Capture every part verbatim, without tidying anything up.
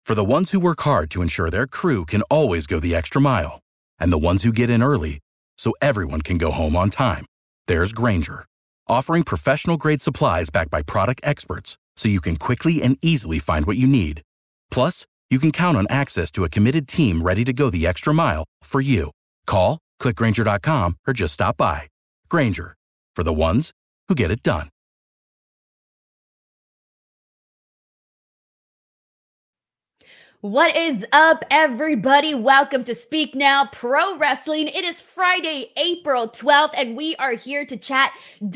For the ones who work hard to ensure their crew can always go the extra mile, and the ones who get in early so everyone can go home on time, there's Grainger, offering professional-grade supplies backed by product experts so you can quickly and easily find what you need. Plus, you can count on access to a committed team ready to go the extra mile for you. Call, click Grainger dot com, or just stop by. Grainger, for the ones who get it done. What is up, everybody? Welcome to Speak Now Pro Wrestling. It is Friday, April twelfth, and we are here to chat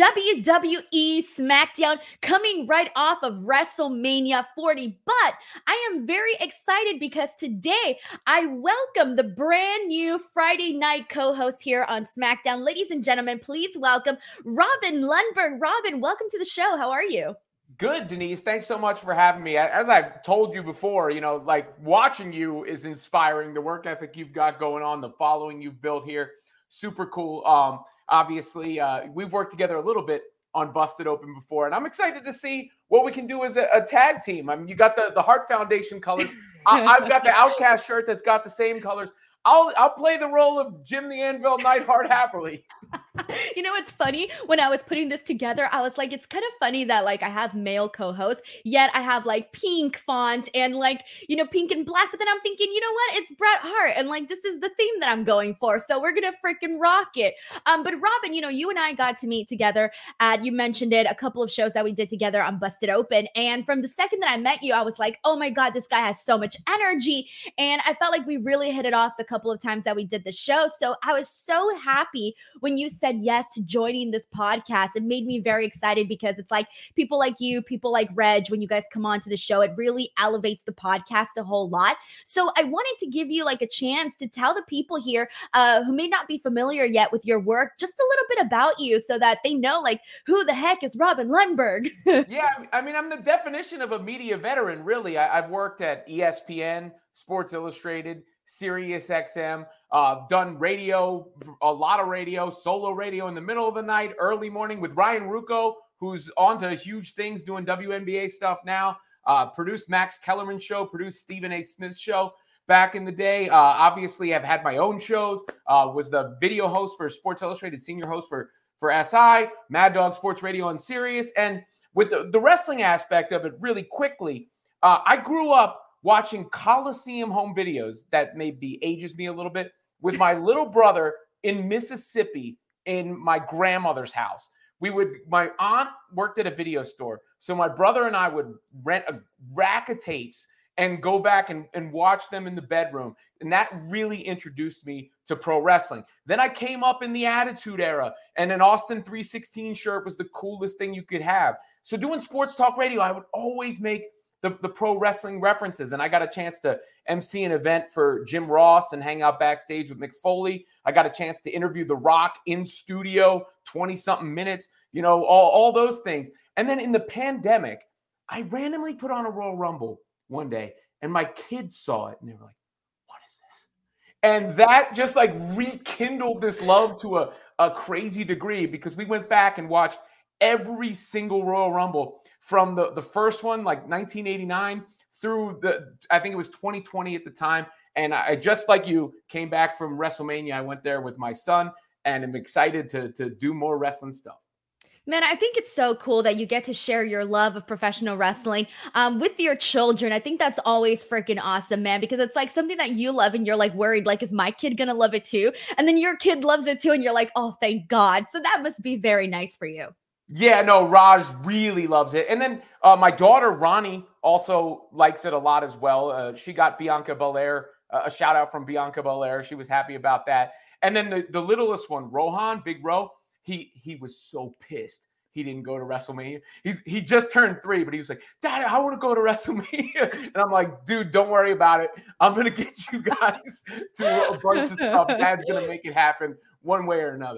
W W E SmackDown coming right off of WrestleMania forty. But I am very excited because today I welcome the brand new Friday night co-host here on SmackDown. Ladies and gentlemen, please welcome Robin Lundberg. Robin, welcome to the show. How are you? Good, Denise. Thanks so much for having me. As I've told you before, you know, like watching you is inspiring. The work ethic you've got going on, the following you've built here, super cool. Um, obviously, uh, we've worked together a little bit on Busted Open before, and I'm excited to see what we can do as a, a tag team. I mean, you got the, the Heart Foundation colors. I, I've got the Outcast shirt that's got the same colors. I'll I'll play the role of Jim the Anvil Neidhart happily. You know, it's funny when I was putting this together, I was like, it's kind of funny that like I have male co-hosts, yet I have like pink font and like, you know, pink and black. But then I'm thinking, you know what? It's Bret Hart. And like, this is the theme that I'm going for. So we're going to freaking rock it. Um, but Robin, you know, you and I got to meet together at, you mentioned it, a couple of shows that we did together on Busted Open. And from the second that I met you, I was like, oh my God, this guy has so much energy. And I felt like we really hit it off the couple of times that we did the show. So I was so happy when you said yes to joining this podcast. It made me very excited because it's like people like you, people like Reg, when you guys come on to the show, it really elevates the podcast a whole lot. So I wanted to give you like a chance to tell the people here uh, who may not be familiar yet with your work, just a little bit about you so that they know like who the heck is Robin Lundberg. Yeah, I mean, I'm the definition of a media veteran, really. I, I've worked at E S P N, Sports Illustrated, Sirius X M, uh, done radio, a lot of radio, solo radio in the middle of the night, early morning with Ryan Rucco, who's on to huge things doing W N B A stuff now, uh, produced Max Kellerman's show, produced Stephen A. Smith's show back in the day. Uh, obviously, I've had my own shows, uh, was the video host for Sports Illustrated, senior host for, for S I, Mad Dog Sports Radio on Sirius. And with the, the wrestling aspect of it really quickly, uh, I grew up watching Coliseum home videos that maybe ages me a little bit with my little brother in Mississippi in my grandmother's house. We would, my aunt worked at a video store. So my brother and I would rent a rack of tapes and go back and, and watch them in the bedroom. And that really introduced me to pro wrestling. Then I came up in the Attitude Era, and an Austin three sixteen shirt was the coolest thing you could have. So doing sports talk radio, I would always make The, the pro wrestling references. And I got a chance to M C an event for Jim Ross and hang out backstage with Mick Foley. I got a chance to interview The Rock in studio, twenty something minutes, you know, all, all those things. And then in the pandemic, I randomly put on a Royal Rumble one day and my kids saw it and they were like, what is this? And that just like rekindled this love to a, a crazy degree because we went back and watched every single Royal Rumble from the, the first one, like nineteen eighty-nine, through the, I think it was twenty twenty at the time. And I, just like you, came back from WrestleMania. I went there with my son, and I'm excited to, to do more wrestling stuff. Man, I think it's so cool that you get to share your love of professional wrestling um, with your children. I think that's always freaking awesome, man, because it's like something that you love and you're like worried, like, is my kid going to love it too? And then your kid loves it too. And you're like, oh, thank God. So that must be very nice for you. Yeah, no, Raj really loves it. And then uh, my daughter, Ronnie, also likes it a lot as well. Uh, she got Bianca Belair, uh, a shout out from Bianca Belair. She was happy about that. And then the, the littlest one, Rohan, Big Ro, he he was so pissed he didn't go to WrestleMania. He's He just turned three, but he was like, Dad, I want to go to WrestleMania. And I'm like, dude, don't worry about it. I'm going to get you guys to a bunch of stuff. Dad's going to make it happen one way or another.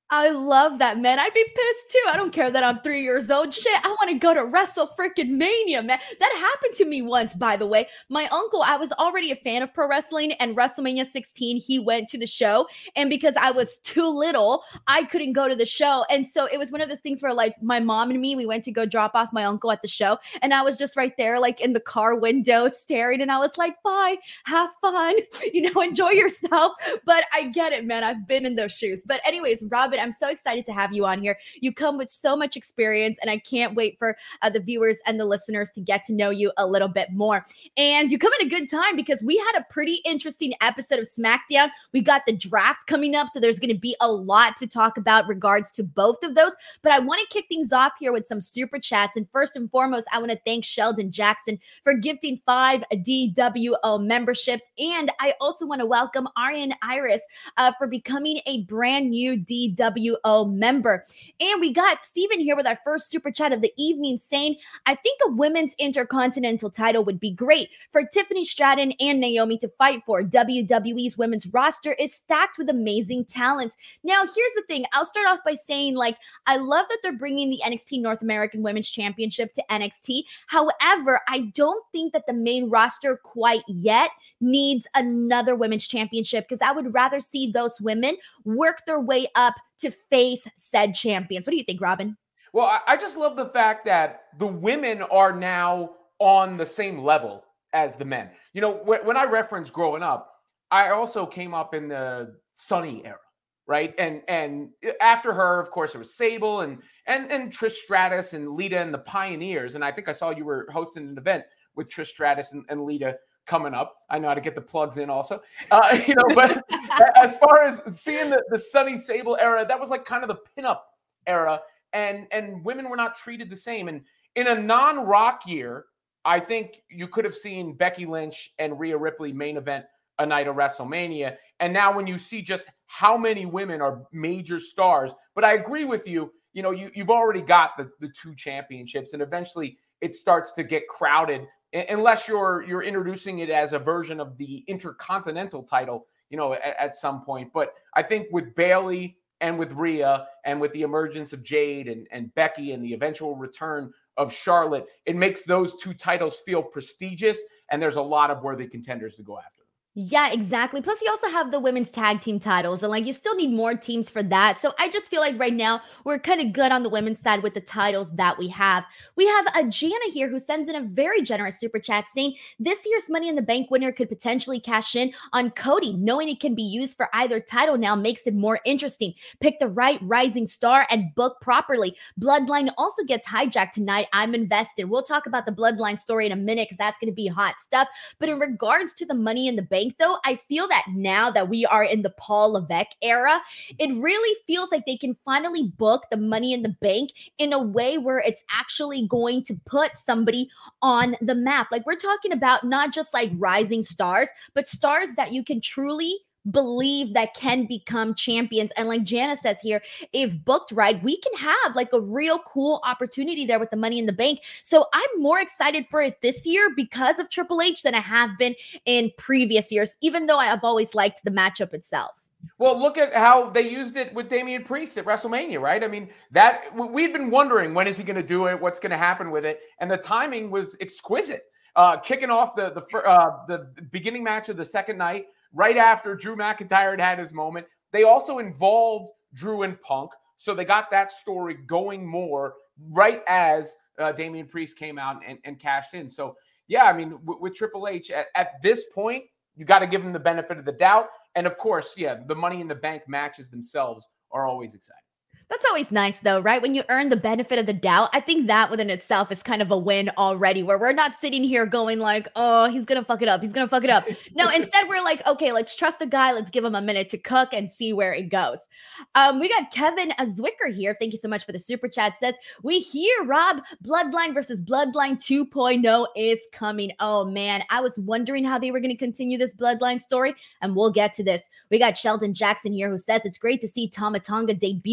I love that, man. I'd be pissed too. I don't care that I'm three years old. Shit, I want to go to Wrestle freaking Mania, man. That happened to me once, by the way. My uncle, I was already a fan of pro wrestling, and WrestleMania sixteen, he went to the show. And because I was too little, I couldn't go to the show. And so it was one of those things where, like, my mom and me, we went to go drop off my uncle at the show. And I was just right there, like, in the car window staring. And I was like, bye, have fun, you know, enjoy yourself. But I get it, man. I've been in those shoes. But, anyways, Robin, I'm so excited to have you on here. You come with so much experience, and I can't wait for uh, the viewers and the listeners to get to know you a little bit more. And you come at a good time because we had a pretty interesting episode of SmackDown. We got the draft coming up, so there's going to be a lot to talk about regards to both of those. But I want to kick things off here with some super chats. And first and foremost, I want to thank Sheldon Jackson for gifting five D W O memberships. And I also want to welcome Aryan Iris uh, for becoming a brand new D W O member. And we got Steven here with our first super chat of the evening saying, I think a women's intercontinental title would be great for Tiffany Stratton and Naomi to fight for. W W E's women's roster is stacked with amazing talent. Now, here's the thing. I'll start off by saying, like, I love that they're bringing the N X T North American Women's Championship to N X T. However, I don't think that the main roster quite yet needs another women's championship because I would rather see those women work their way up to face said champions. What do you think, Robin? Well, I, I just love the fact that the women are now on the same level as the men. You know, when, when I reference growing up, I also came up in the Sunny era, right? And and after her, of course, it was Sable and and and Trish Stratus and Lita and the Pioneers. And I think I saw you were hosting an event with Trish Stratus and, and Lita coming up. I know how to get the plugs in also. Uh, you know, but as far as seeing the, the Sunny Sable era, that was like kind of the pinup era. And, and women were not treated the same. And in a non-Rock year, I think you could have seen Becky Lynch and Rhea Ripley main event a night of WrestleMania. And now when you see just how many women are major stars, but I agree with you, you know, you, you've already got the, the two championships, and eventually it starts to get crowded unless you're you're introducing it as a version of the Intercontinental title, you know, at, at some point. But I think with Bayley and with Rhea and with the emergence of Jade and, and Becky and the eventual return of Charlotte, it makes those two titles feel prestigious, and there's a lot of worthy contenders to go after. Yeah, exactly. Plus, you also have the women's tag team titles, and like you still need more teams for that. So I just feel like right now we're kind of good on the women's side with the titles that we have. We have a Jana here who sends in a very generous super chat saying this year's Money in the Bank winner could potentially cash in on Cody. Knowing it can be used for either title now makes it more interesting. Pick the right rising star and book properly. Bloodline also gets hijacked tonight. I'm invested. We'll talk about the Bloodline story in a minute because that's going to be hot stuff. But in regards to the Money in the Bank, though, I feel that now that we are in the Paul Levesque era, it really feels like they can finally book the Money in the Bank in a way where it's actually going to put somebody on the map. Like, we're talking about not just like rising stars, but stars that you can truly believe that can become champions. And like Jana says here, if booked right, we can have like a real cool opportunity there with the Money in the Bank. So I'm more excited for it this year because of Triple H than I have been in previous years, even though I have always liked the matchup itself. Well, look at how they used it with Damian Priest at WrestleMania, right? I mean, that we'd been wondering, when is he going to do it? What's going to happen with it? And the timing was exquisite. Uh, kicking off the the uh, the beginning match of the second night, right after Drew McIntyre had had his moment. They also involved Drew and Punk, so they got that story going more right as uh, Damian Priest came out and, and cashed in. So, yeah, I mean, w- with Triple H, at, at this point, you got to give him the benefit of the doubt. And, of course, yeah, the Money in the Bank matches themselves are always exciting. That's always nice, though, right? When you earn the benefit of the doubt, I think that within itself is kind of a win already, where we're not sitting here going like, oh, he's going to fuck it up. He's going to fuck it up. No, instead, we're like, okay, let's trust the guy. Let's give him a minute to cook and see where it goes. Um, we got Kevin Zwicker here. Thank you so much for the super chat. Says, we hear, Rob, Bloodline versus Bloodline two point oh is coming. Oh, man. I was wondering how they were going to continue this Bloodline story, and we'll get to this. We got Sheldon Jackson here who says, it's great to see Tama Tonga debut in W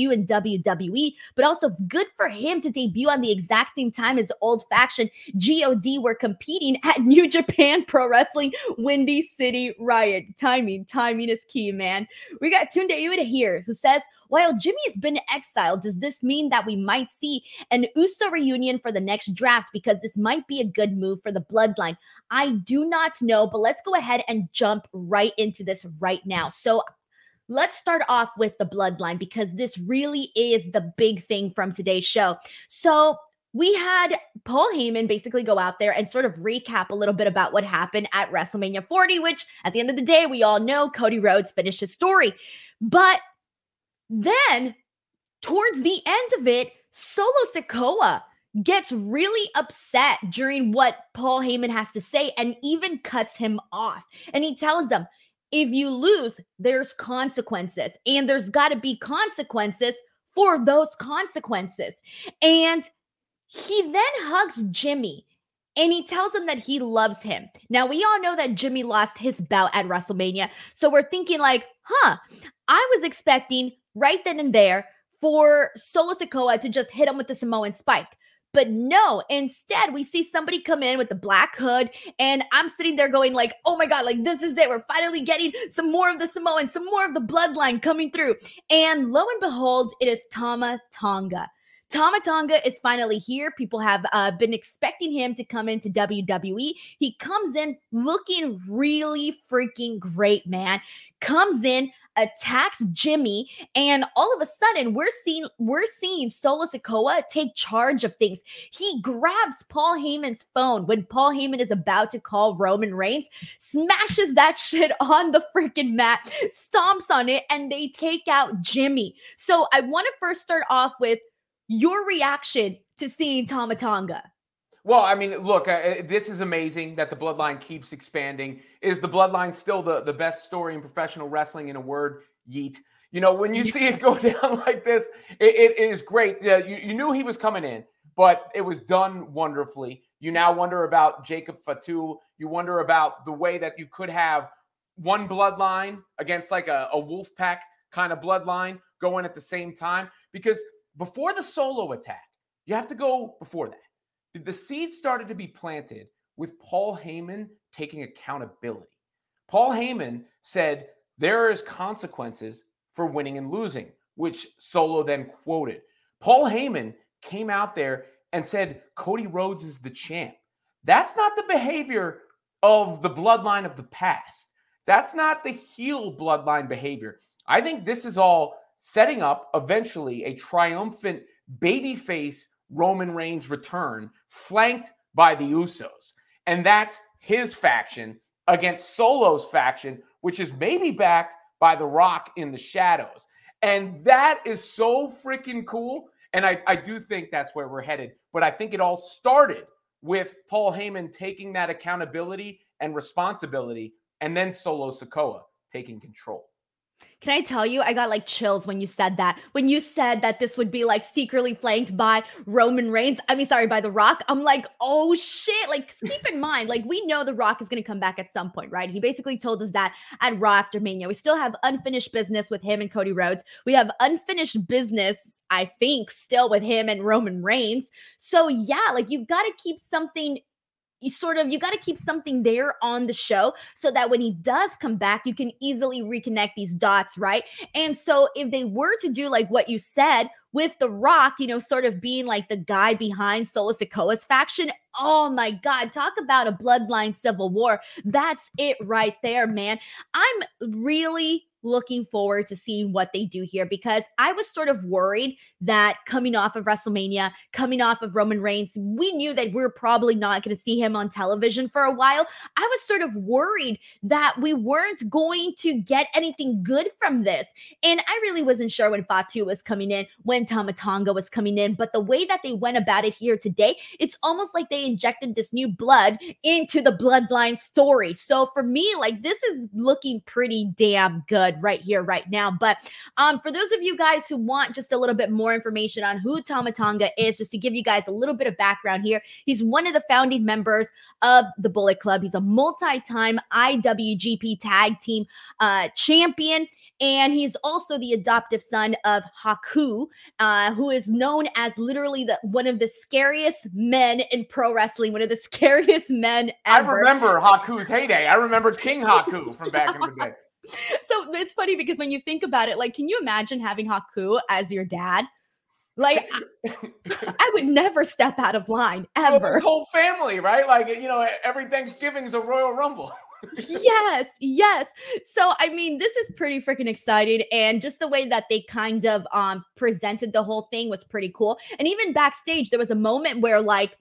W W E, but also good for him to debut on the exact same time as old faction G O D were competing at New Japan Pro Wrestling Windy City Riot. Timing, timing is key, man. We got Tunde Uda here who says, while Jimmy has been exiled, does this mean that we might see an Uso reunion for the next draft? Because this might be a good move for the bloodline. I do not know, but let's go ahead and jump right into this right now. So let's start off with the bloodline, because this really is the big thing from today's show. So we had Paul Heyman basically go out there and sort of recap a little bit about what happened at WrestleMania forty, which at the end of the day, we all know Cody Rhodes finished his story. But then towards the end of it, Solo Sikoa gets really upset during what Paul Heyman has to say and even cuts him off. And he tells them, if you lose, there's consequences, and there's got to be consequences for those consequences. And he then hugs Jimmy and he tells him that he loves him. Now, we all know that Jimmy lost his bout at WrestleMania. So we're thinking like, huh, I was expecting right then and there for Solo Sikoa to just hit him with the Samoan spike. But no, instead we see somebody come in with the black hood, and I'm sitting there going like, oh my God, like this is it. We're finally getting some more of the Samoan, some more of the bloodline coming through. And lo and behold, it is Tama Tonga. Tama Tonga is finally here. People have uh, been expecting him to come into W W E. He comes in looking really freaking great, man. Comes in, attacks Jimmy, and all of a sudden we're seeing we're seeing Solo Sikoa take charge of things. He grabs Paul Heyman's phone when Paul Heyman is about to call Roman Reigns, smashes that shit on the freaking mat, stomps on it, and they take out Jimmy. So I want to first start off with your reaction to seeing Tama Tonga. Well, I mean, look, uh, this is amazing that the bloodline keeps expanding. Is the bloodline still the, the best story in professional wrestling? In a word, yeet. You know, when you see it go down like this, it, it is great. Uh, you, you knew he was coming in, but it was done wonderfully. You now wonder about Jacob Fatu. You wonder about the way that you could have one bloodline against like a, a wolf pack kind of bloodline going at the same time. Because before the Solo attack, you have to go before that. The seeds started to be planted with Paul Heyman taking accountability. Paul Heyman said there is consequences for winning and losing, which Solo then quoted. Paul Heyman came out there and said Cody Rhodes is the champ. That's not the behavior of the bloodline of the past. That's not the heel bloodline behavior. I think this is all setting up eventually a triumphant babyface Roman Reigns return, flanked by the Usos. And that's his faction against Solo's faction, which is maybe backed by The Rock in the shadows. And that is so freaking cool. And I, I do think that's where we're headed. But I think it all started with Paul Heyman taking that accountability and responsibility, and then Solo Sikoa taking control. Can I tell you, I got like chills when you said that. When you said that this would be like secretly flanked by Roman Reigns, I mean, sorry, by The Rock. I'm like, oh shit. Like, keep in mind, like we know The Rock is going to come back at some point, right? He basically told us that at Raw after Mania. We still have unfinished business with him and Cody Rhodes. We have unfinished business, I think, still with him and Roman Reigns. So yeah, like you've got to keep something You sort of, you got to keep something there on the show so that when he does come back, you can easily reconnect these dots, right? And so if they were to do like what you said with The Rock, you know, sort of being like the guy behind Solo Sikoa's faction, oh my God, talk about a bloodline civil war. That's it right there, man. I'm really looking forward to seeing what they do here, because I was sort of worried that coming off of WrestleMania, coming off of Roman Reigns, we knew that we're probably not going to see him on television for a while. I was sort of worried that we weren't going to get anything good from this. And I really wasn't sure when Fatu was coming in, when Tama Tonga was coming in, but the way that they went about it here today, it's almost like they injected this new blood into the bloodline story. So for me, like, this is looking pretty damn good, blood right here, right now. But um, for those of you guys who want just a little bit more information on who Tama Tonga is, just to give you guys a little bit of background here, he's one of the founding members of the Bullet Club. He's a multi-time I W G P Tag Team uh, champion. And he's also the adoptive son of Haku, uh, who is known as literally the one of the scariest men in pro wrestling, one of the scariest men ever. I remember Haku's heyday. I remember King Haku from back in the day. So it's funny because when you think about it, like, can you imagine having Haku as your dad? Like, I, I would never step out of line, ever. Well, his whole family, right? Like, you know, every Thanksgiving's a Royal Rumble. Yes, yes. So, I mean, this is pretty freaking exciting. And just the way that they kind of um presented the whole thing was pretty cool. And even backstage, there was a moment where, like,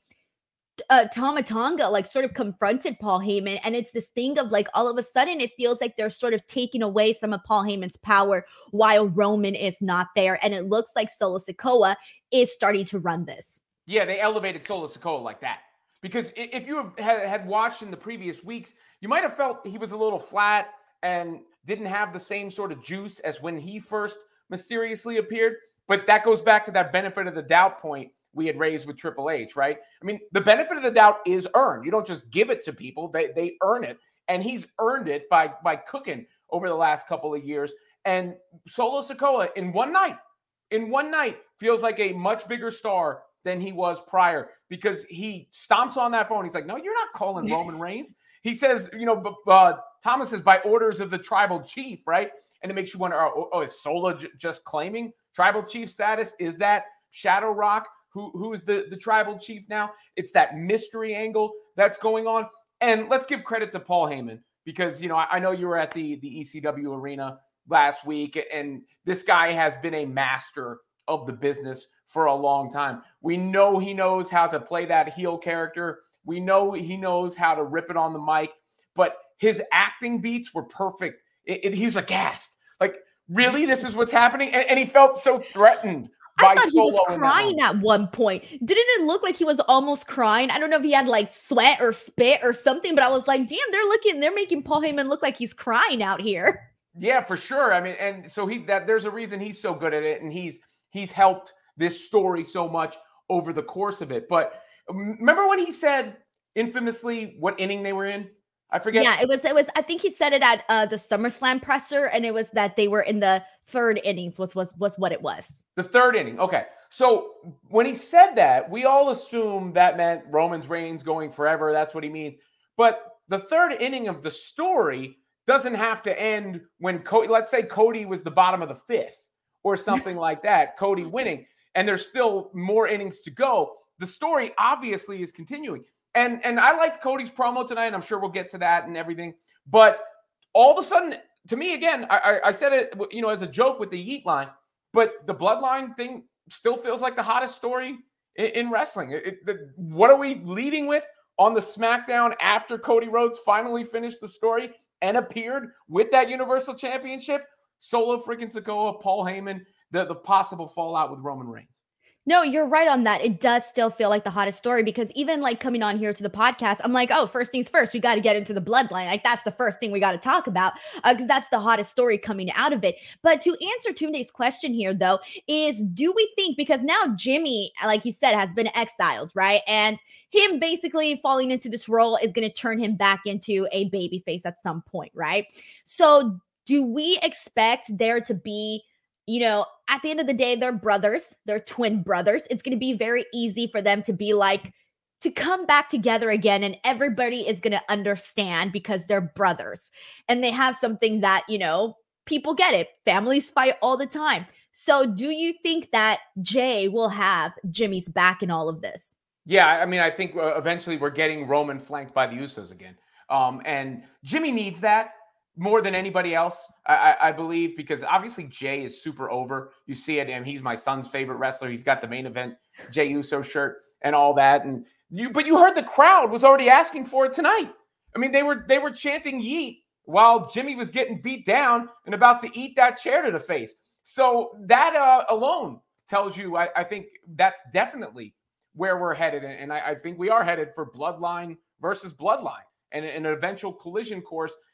uh, Tama Tonga, like, sort of confronted Paul Heyman. And it's this thing of, like, all of a sudden, it feels like they're sort of taking away some of Paul Heyman's power while Roman is not there. And it looks like Solo Sikoa is starting to run this. Yeah, they elevated Solo Sikoa like that. Because if you had, had watched in the previous weeks, you might have felt he was a little flat and didn't have the same sort of juice as when he first mysteriously appeared. But that goes back to that benefit of the doubt point we had raised with Triple H, right? I mean, the benefit of the doubt is earned. You don't just give it to people. They they earn it. And he's earned it by, by cooking over the last couple of years. And Solo Sikoa, in one night, in one night, feels like a much bigger star than he was prior, because he stomps on that phone. He's like, no, you're not calling Roman Reigns. He says, you know, uh, Thomas says, by orders of the tribal chief, right? And it makes you wonder, oh, oh is Solo j- just claiming tribal chief status? Is that Shadow Rock, who who is the, the tribal chief now? It's that mystery angle that's going on. And let's give credit to Paul Heyman, because, you know, I, I know you were at the, the E C W arena last week, and this guy has been a master of the business for a long time. We know he knows how to play that heel character. We know he knows how to rip it on the mic, but his acting beats were perfect. It, it, he was aghast. Like, really, this is what's happening? And, and he felt so threatened by I thought Solo he was crying at one point. Didn't it look like he was almost crying? I don't know if he had like sweat or spit or something, but I was like, damn, they're looking, they're making Paul Heyman look like he's crying out here. Yeah, for sure. I mean, and so he that there's a reason he's so good at it, and he's he's helped this story so much over the course of it. But remember when he said infamously what inning they were in? I forget. Yeah, it was, it was, I think he said it at uh, the SummerSlam presser, and it was that they were in the third innings was, was, was what it was. The third inning. Okay. So when he said that, we all assumed that meant Roman's reigns going forever. That's what he means. But the third inning of the story doesn't have to end when Cody, let's say Cody was the bottom of the fifth or something like that, Cody winning, and there's still more innings to go. The story obviously is continuing. And, and I liked Cody's promo tonight, and I'm sure we'll get to that and everything. But all of a sudden, to me, again, I, I, I said it, you know, as a joke with the Yeet line, but the Bloodline thing still feels like the hottest story in, in wrestling. It, it, the, what are we leading with on the SmackDown after Cody Rhodes finally finished the story and appeared with that Universal Championship? Solo freaking Sikoa, Paul Heyman, the, the possible fallout with Roman Reigns. No, you're right on that. It does still feel like the hottest story, because even like coming on here to the podcast, I'm like, oh, first things first, we got to get into the Bloodline. Like, that's the first thing we got to talk about, because uh, that's the hottest story coming out of it. But to answer Tunde's question here, though, is do we think, because now Jimmy, like you said, has been exiled, right? And him basically falling into this role is going to turn him back into a babyface at some point, right? So do we expect there to be, you know, at the end of the day, they're brothers, they're twin brothers. It's going to be very easy for them to be like, to come back together again, and everybody is going to understand because they're brothers and they have something that, you know, people get it. Families fight all the time. So do you think that Jay will have Jimmy's back in all of this? Yeah, I mean, I think uh, eventually we're getting Roman flanked by the Usos again. Um, and Jimmy needs that more than anybody else, I, I, I believe, because obviously Jay is super over. You see it, and he's my son's favorite wrestler. He's got the main event Jay Uso shirt and all that. And you, but you heard the crowd was already asking for it tonight. I mean, they were they were chanting "Yeet" while Jimmy was getting beat down and about to eat that chair to the face. So that uh, alone tells you, I, I think that's definitely where we're headed, and I, I think we are headed for Bloodline versus Bloodline, and an eventual collision course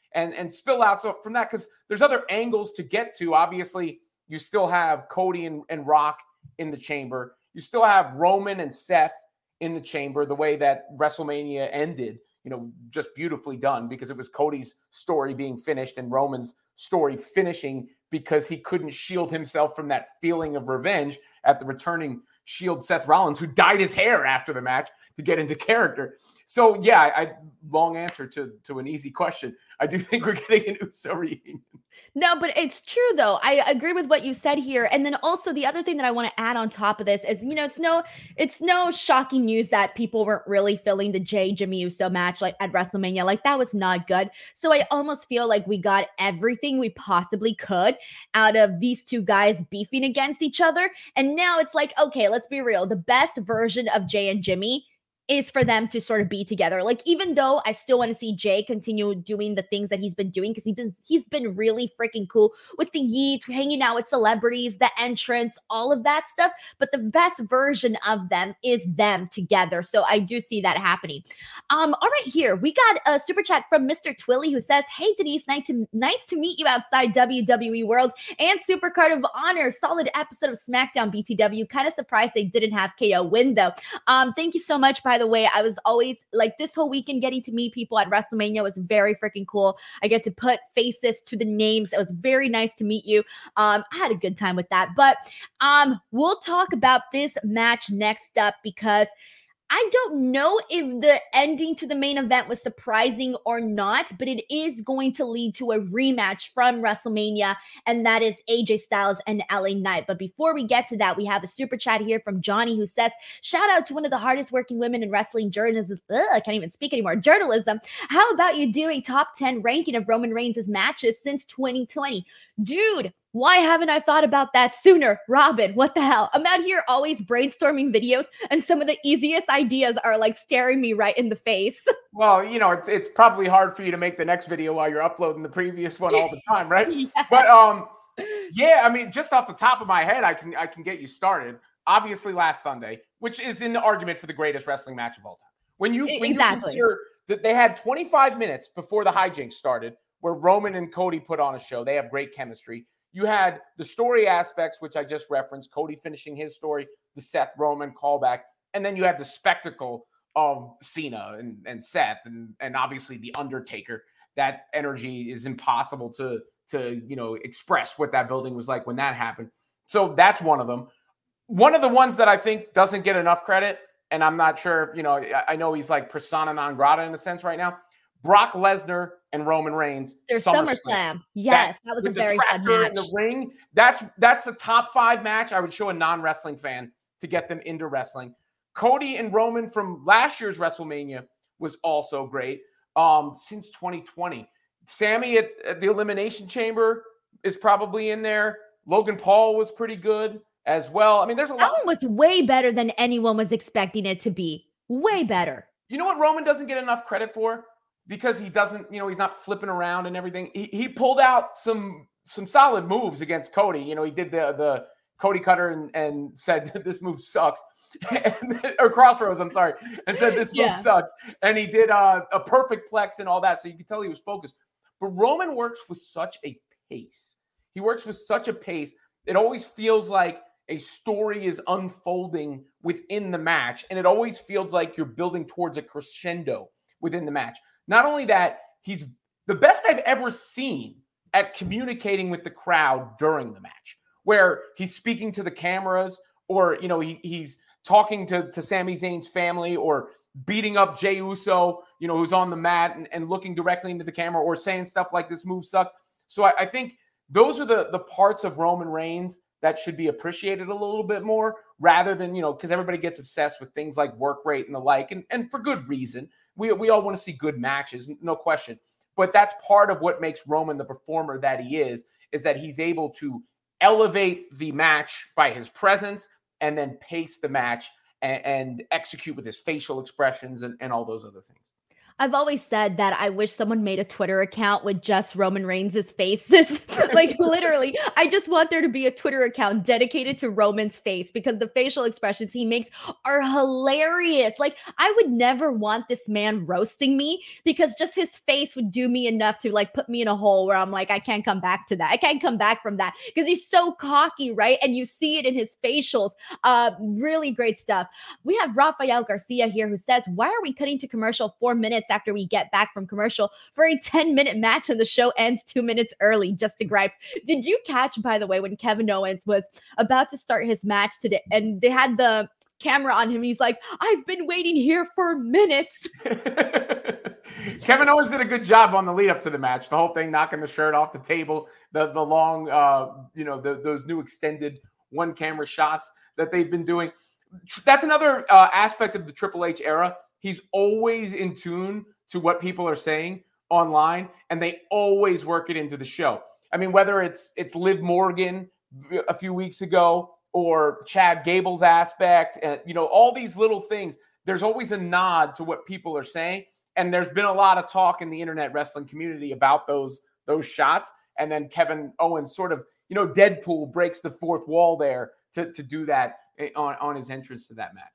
and, and spill out so from that, because there's other angles to get to. Obviously, you still have Cody and, and Rock in the chamber. You still have Roman and Seth in the chamber, the way that WrestleMania ended, you know, just beautifully done, because it was Cody's story being finished and Roman's story finishing because he couldn't shield himself from that feeling of revenge at the returning Shield Seth Rollins, who dyed his hair after the match to get into character. So yeah, I, I long answer to, to an easy question. I do think we're getting an Uso reunion. No, but it's true though. I agree with what you said here. And then also the other thing that I want to add on top of this is, you know, it's no, it's no shocking news that people weren't really feeling the Jey Jimmy Uso match like at WrestleMania. Like that was not good. So I almost feel like we got everything we possibly could out of these two guys beefing against each other. And now it's like, okay, let's be real. The best version of Jey and Jimmy is for them to sort of be together. Like, even though I still want to see Jey continue doing the things that he's been doing, because he's been, he's been really freaking cool with the yeets, hanging out with celebrities, the entrance, all of that stuff. But the best version of them is them together. So I do see that happening. Um, all right, here, we got a super chat from Mister Twilly who says, hey, Denise, nice to, nice to meet you outside W W E World and Super Card of Honor. Solid episode of SmackDown B T W. Kind of surprised they didn't have K O win, though. Um, thank you so much, by the way. I was always like this whole weekend getting to meet people at WrestleMania was very freaking cool. I get to put faces to the names. It was very nice to meet you. Um, I had a good time with that. But um, we'll talk about this match next up, because I don't know if the ending to the main event was surprising or not, but it is going to lead to a rematch from WrestleMania, and that is A J Styles and L A Knight. But before we get to that, we have a super chat here from Johnny who says, shout out to one of the hardest working women in wrestling journalism. Ugh, I can't even speak anymore. Journalism. How about you doing top ten ranking of Roman Reigns' matches since twenty twenty? Dude, why haven't I thought about that sooner? Robin, what the hell? I'm out here always brainstorming videos, and some of the easiest ideas are like staring me right in the face. Well, you know, it's it's probably hard for you to make the next video while you're uploading the previous one all the time, right? Yeah. But um, yeah, I mean, just off the top of my head, I can I can get you started. Obviously, last Sunday, which is in the argument for the greatest wrestling match of all time. When you when Exactly. you consider that they had twenty-five minutes before the hijinks started, where Roman and Cody put on a show. They have great chemistry. You had the story aspects, which I just referenced, Cody finishing his story, the Seth Roman callback, and then you had the spectacle of Cena and, and Seth, and, and obviously the Undertaker. That energy is impossible to, to, you know, express what that building was like when that happened. So that's one of them. One of the ones that I think doesn't get enough credit, and I'm not sure, you know, I, I know he's like persona non grata in a sense right now, Brock Lesnar and Roman Reigns. There's SummerSlam. SummerSlam. Yes, that, that was a very fun match. In the ring, that's that's a top five match. I would show a non-wrestling fan to get them into wrestling. Cody and Roman from last year's WrestleMania was also great. Um, since twenty twenty, Sammy at, at the Elimination Chamber is probably in there. Logan Paul was pretty good as well. I mean, there's a that lot. That one was way better than anyone was expecting it to be. Way better. You know what Roman doesn't get enough credit for? Because he doesn't, you know, he's not flipping around and everything. He he pulled out some some solid moves against Cody. You know, he did the the Cody Cutter and, and said this move sucks, and, or Crossroads. I'm sorry, and said this move yeah. sucks. And he did uh, a perfect plex and all that, so you could tell he was focused. But Roman works with such a pace. He works with such a pace. It always feels like a story is unfolding within the match, and it always feels like you're building towards a crescendo within the match. Not only that, he's the best I've ever seen at communicating with the crowd during the match, where he's speaking to the cameras, or, you know, he, he's talking to, to Sami Zayn's family, or beating up Jey Uso, you know, who's on the mat and, and looking directly into the camera, or saying stuff like this move sucks. So I, I think those are the, the parts of Roman Reigns that should be appreciated a little bit more, rather than, you know, because everybody gets obsessed with things like work rate and the like, and, and for good reason. We, we all want to see good matches, no question. But that's part of what makes Roman the performer that he is, is that he's able to elevate the match by his presence and then pace the match and, and execute with his facial expressions and, and all those other things. I've always said that I wish someone made a Twitter account with just Roman Reigns' faces. Like literally, I just want there to be a Twitter account dedicated to Roman's face because the facial expressions he makes are hilarious. Like I would never want this man roasting me because just his face would do me enough to like put me in a hole where I'm like, I can't come back to that. I can't come back from that because he's so cocky, right? And you see it in his facials. Uh, really great stuff. We have Rafael Garcia here who says, why are we cutting to commercial four minutes after we get back from commercial for a ten minute match and the show ends two minutes early? Just to gripe. Did you catch, by the way, when Kevin Owens was about to start his match today and they had the camera on him? He's like, I've been waiting here for minutes. Kevin Owens did a good job on the lead up to the match. The whole thing, knocking the shirt off the table, the the long, uh, you know, the, those new extended one camera shots that they've been doing. That's another uh, aspect of the Triple H era. He's always in tune to what people are saying online, and they always work it into the show. I mean, whether it's it's Liv Morgan a few weeks ago or Chad Gable's aspect, and you know, all these little things, there's always a nod to what people are saying. And there's been a lot of talk in the internet wrestling community about those those shots. And then Kevin Owens sort of, you know, Deadpool breaks the fourth wall there to, to do that on, on his entrance to that match.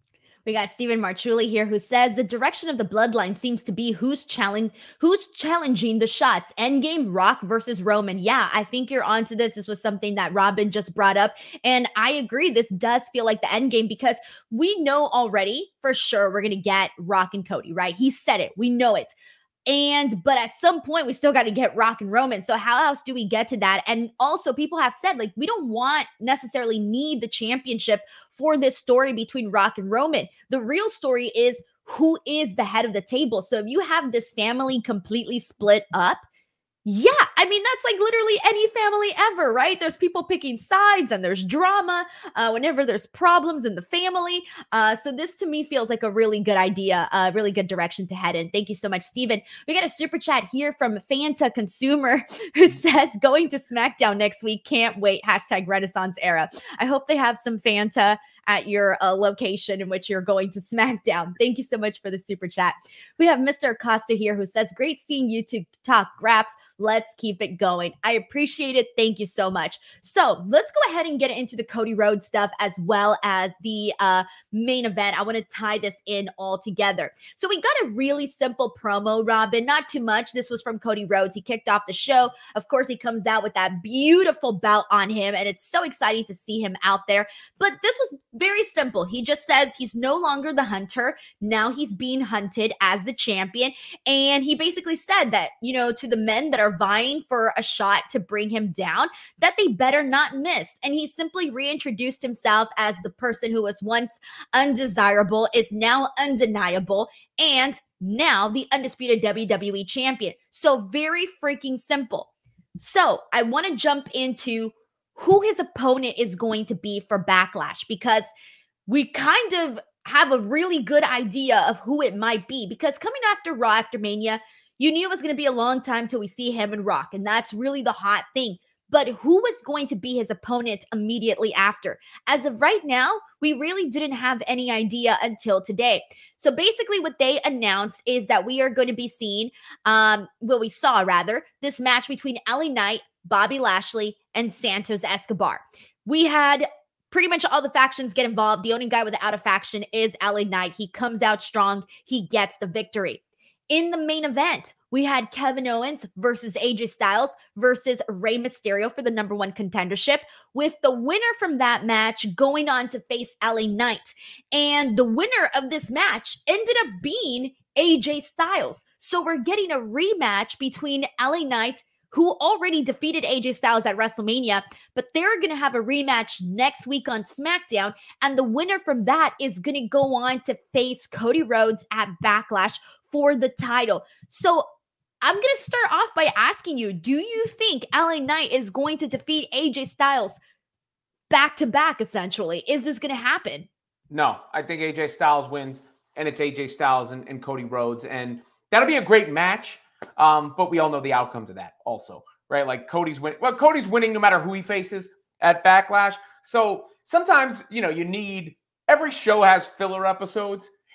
We got Stephen Marchuli here who says the direction of the bloodline seems to be who's challenge who's challenging the shots. Endgame, Rock versus Roman. Yeah, I think you're onto this. This was something that Robin just brought up. And I agree. This does feel like the endgame because we know already for sure we're going to get Rock and Cody, right? He said it. We know it. And, but at some point we still got to get Rock and Roman. So how else do we get to that? And also people have said, like, we don't want necessarily need the championship for this story between Rock and Roman. The real story is who is the head of the table. So if you have this family completely split up, yeah, I mean, that's like literally any family ever, right? There's people picking sides and there's drama uh, whenever there's problems in the family. Uh, so this to me feels like a really good idea, a really good direction to head in. Thank you so much, Steven. We got a super chat here from Fanta Consumer who says going to SmackDown next week. Can't wait. Hashtag Renaissance era. I hope they have some Fanta at your uh, location in which you're going to SmackDown. Thank you so much for the super chat. We have Mister Acosta here who says, great seeing you to talk graps. Let's keep it going. I appreciate it. Thank you so much. So let's go ahead and get into the Cody Rhodes stuff as well as the uh, main event. I want to tie this in all together. So we got a really simple promo, Robin, not too much. This was from Cody Rhodes. He kicked off the show. Of course, he comes out with that beautiful belt on him, and it's so exciting to see him out there. But this was very simple. He just says he's no longer the hunter. Now he's being hunted as the champion. And he basically said that, you know, to the men that are vying for a shot to bring him down, that they better not miss. And he simply reintroduced himself as the person who was once undesirable, is now undeniable, and now the undisputed W W E champion. So very freaking simple. So I want to jump into who his opponent is going to be for Backlash, because we kind of have a really good idea of who it might be, because coming after Raw after Mania, you knew it was going to be a long time till we see him and Rock, and that's really the hot thing. But who was going to be his opponent immediately after? As of right now, we really didn't have any idea until today. So basically what they announced is that we are going to be seeing, um, well, we saw rather, this match between L A Knight, Bobby Lashley, and Santos Escobar. We had pretty much all the factions get involved. The only guy without a faction is L A Knight. He comes out strong. He gets the victory. In the main event, we had Kevin Owens versus A J Styles versus Rey Mysterio for the number one contendership, with the winner from that match going on to face L A Knight. And the winner of this match ended up being A J Styles. So we're getting a rematch between L A Knight, who already defeated A J Styles at WrestleMania, but they're going to have a rematch next week on SmackDown, and the winner from that is going to go on to face Cody Rhodes at Backlash for the title. So I'm going to start off by asking you, do you think L A Knight is going to defeat A J Styles back-to-back, essentially? Is this going to happen? No, I think A J Styles wins, and it's A J Styles and, and Cody Rhodes, and that'll be a great match. Um, but we all know the outcome to that also, right? Like Cody's winning. Well, Cody's winning no matter who he faces at Backlash. So sometimes, you know, you need, every show has filler episodes.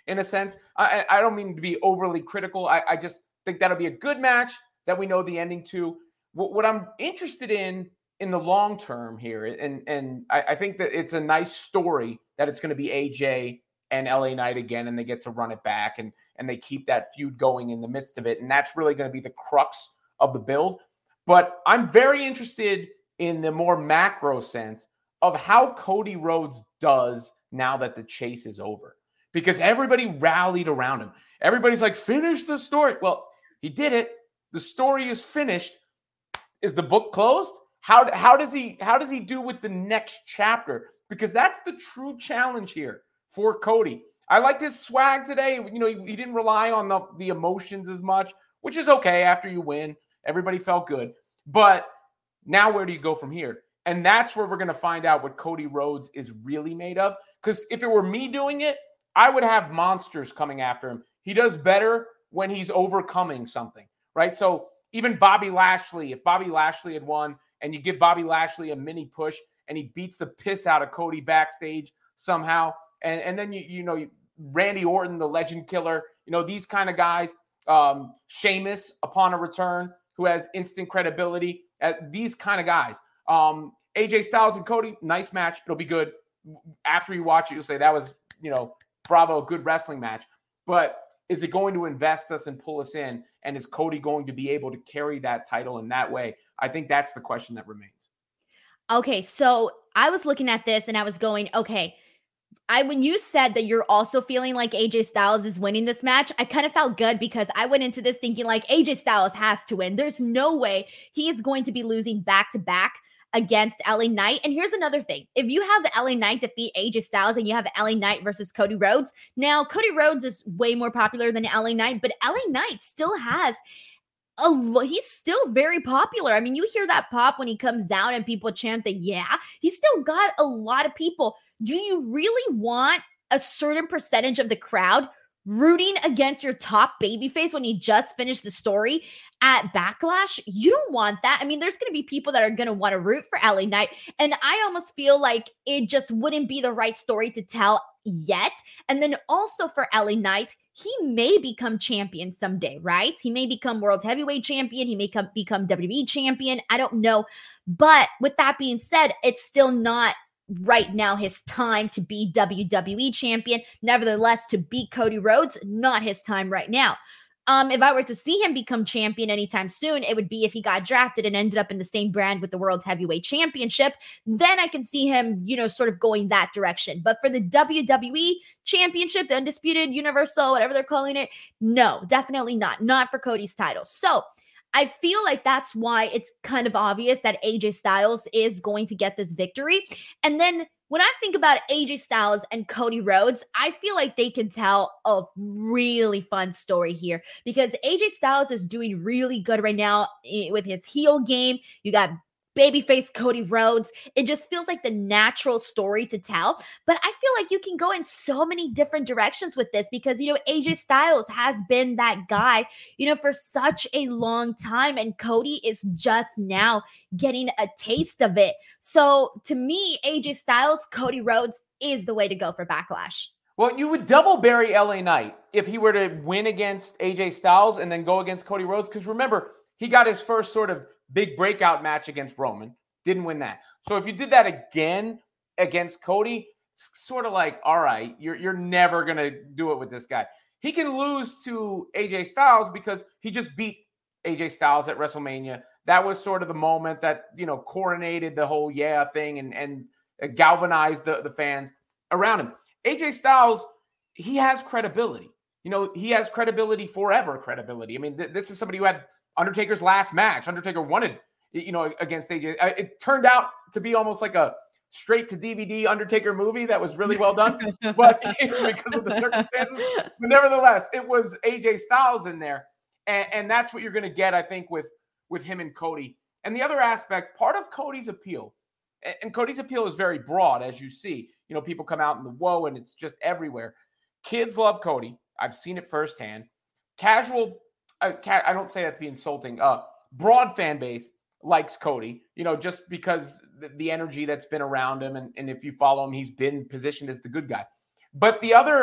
in a sense. I, I don't mean to be overly critical. I, I just think that'll be a good match that we know the ending to. What, what I'm interested in in the long term here, and, and I, I think that it's a nice story that it's going to be A J and L A Knight again, and they get to run it back, and, and they keep that feud going in the midst of it. And that's really going to be the crux of the build. But I'm very interested in the more macro sense of how Cody Rhodes does now that the chase is over, because everybody rallied around him. Everybody's like, finish the story. Well, he did it. The story is finished. Is the book closed? How, how does he how does he do with the next chapter? Because that's the true challenge here for Cody. I liked his swag today. You know, he, he didn't rely on the, the emotions as much, which is okay after you win. Everybody felt good. But now where do you go from here? And that's where we're going to find out what Cody Rhodes is really made of. Because if it were me doing it, I would have monsters coming after him. He does better when he's overcoming something, right? So even Bobby Lashley, if Bobby Lashley had won and you give Bobby Lashley a mini push and he beats the piss out of Cody backstage somehow, and, and then, you you know, Randy Orton, the legend killer, you know, these kind of guys, um, Sheamus upon a return, who has instant credibility, uh, these kind of guys. Um, A J Styles and Cody, nice match. It'll be good. After you watch it, you'll say that was, you know, bravo, good wrestling match. But is it going to invest us and pull us in? And is Cody going to be able to carry that title in that way? I think that's the question that remains. Okay, so I was looking at this and I was going, okay, I when you said that you're also feeling like A J Styles is winning this match, I kind of felt good because I went into this thinking like A J Styles has to win. There's no way he is going to be losing back to back against L A Knight. And here's another thing. If you have L A Knight defeat A J Styles and you have L A Knight versus Cody Rhodes, now Cody Rhodes is way more popular than L A Knight, but L A Knight still has a lo- he's still very popular. I mean, you hear that pop when he comes down and people chant the yeah. He's still got a lot of people. Do you really want a certain percentage of the crowd rooting against your top babyface when he just finished the story at Backlash? You don't want that. I mean, there's going to be people that are going to want to root for L A Knight. And I almost feel like it just wouldn't be the right story to tell yet. And then also for L A Knight, he may become champion someday, right? He may become world heavyweight champion. He may come, become W W E champion. I don't know. But with that being said, it's still not right now his time to be W W E champion. Nevertheless, to beat Cody Rhodes, not his time right now. Um, if I were to see him become champion anytime soon, it would be if he got drafted and ended up in the same brand with the World Heavyweight Championship. Then I can see him, you know, sort of going that direction. But for the W W E Championship, the Undisputed Universal, whatever they're calling it, no, definitely not. Not for Cody's title. So I feel like that's why it's kind of obvious that A J Styles is going to get this victory. And then when I think about A J Styles and Cody Rhodes, I feel like they can tell a really fun story here because A J Styles is doing really good right now with his heel game. You got babyface Cody Rhodes. It just feels like the natural story to tell. But I feel like you can go in so many different directions with this because, you know, A J Styles has been that guy, you know, for such a long time. And Cody is just now getting a taste of it. So to me, A J Styles, Cody Rhodes is the way to go for Backlash. Well, you would double bury L A Knight if he were to win against A J Styles and then go against Cody Rhodes. Because remember, he got his first sort of big breakout match against Roman. Didn't win that. So if you did that again against Cody, it's sort of like, all right, you're, you're never going to do it with this guy. He can lose to A J Styles because he just beat A J Styles at WrestleMania. That was sort of the moment that, you know, coronated the whole yeah thing and, and galvanized the, the fans around him. A J Styles, he has credibility. You know, he has credibility forever credibility. I mean, th- this is somebody who had Undertaker's last match. Undertaker wanted, you know, against A J. It turned out to be almost like a straight to D V D Undertaker movie that was really well done, but because of the circumstances. But nevertheless, it was A J Styles in there, and, and that's what you're going to get, I think, with with him and Cody. And the other aspect, part of Cody's appeal, and Cody's appeal is very broad, as you see. You know, people come out in the whoa, and it's just everywhere. Kids love Cody. I've seen it firsthand. Casual. I, I don't say that to be insulting. Uh, broad fan base likes Cody, you know, just because the, the energy that's been around him. And, and if you follow him, he's been positioned as the good guy. But the other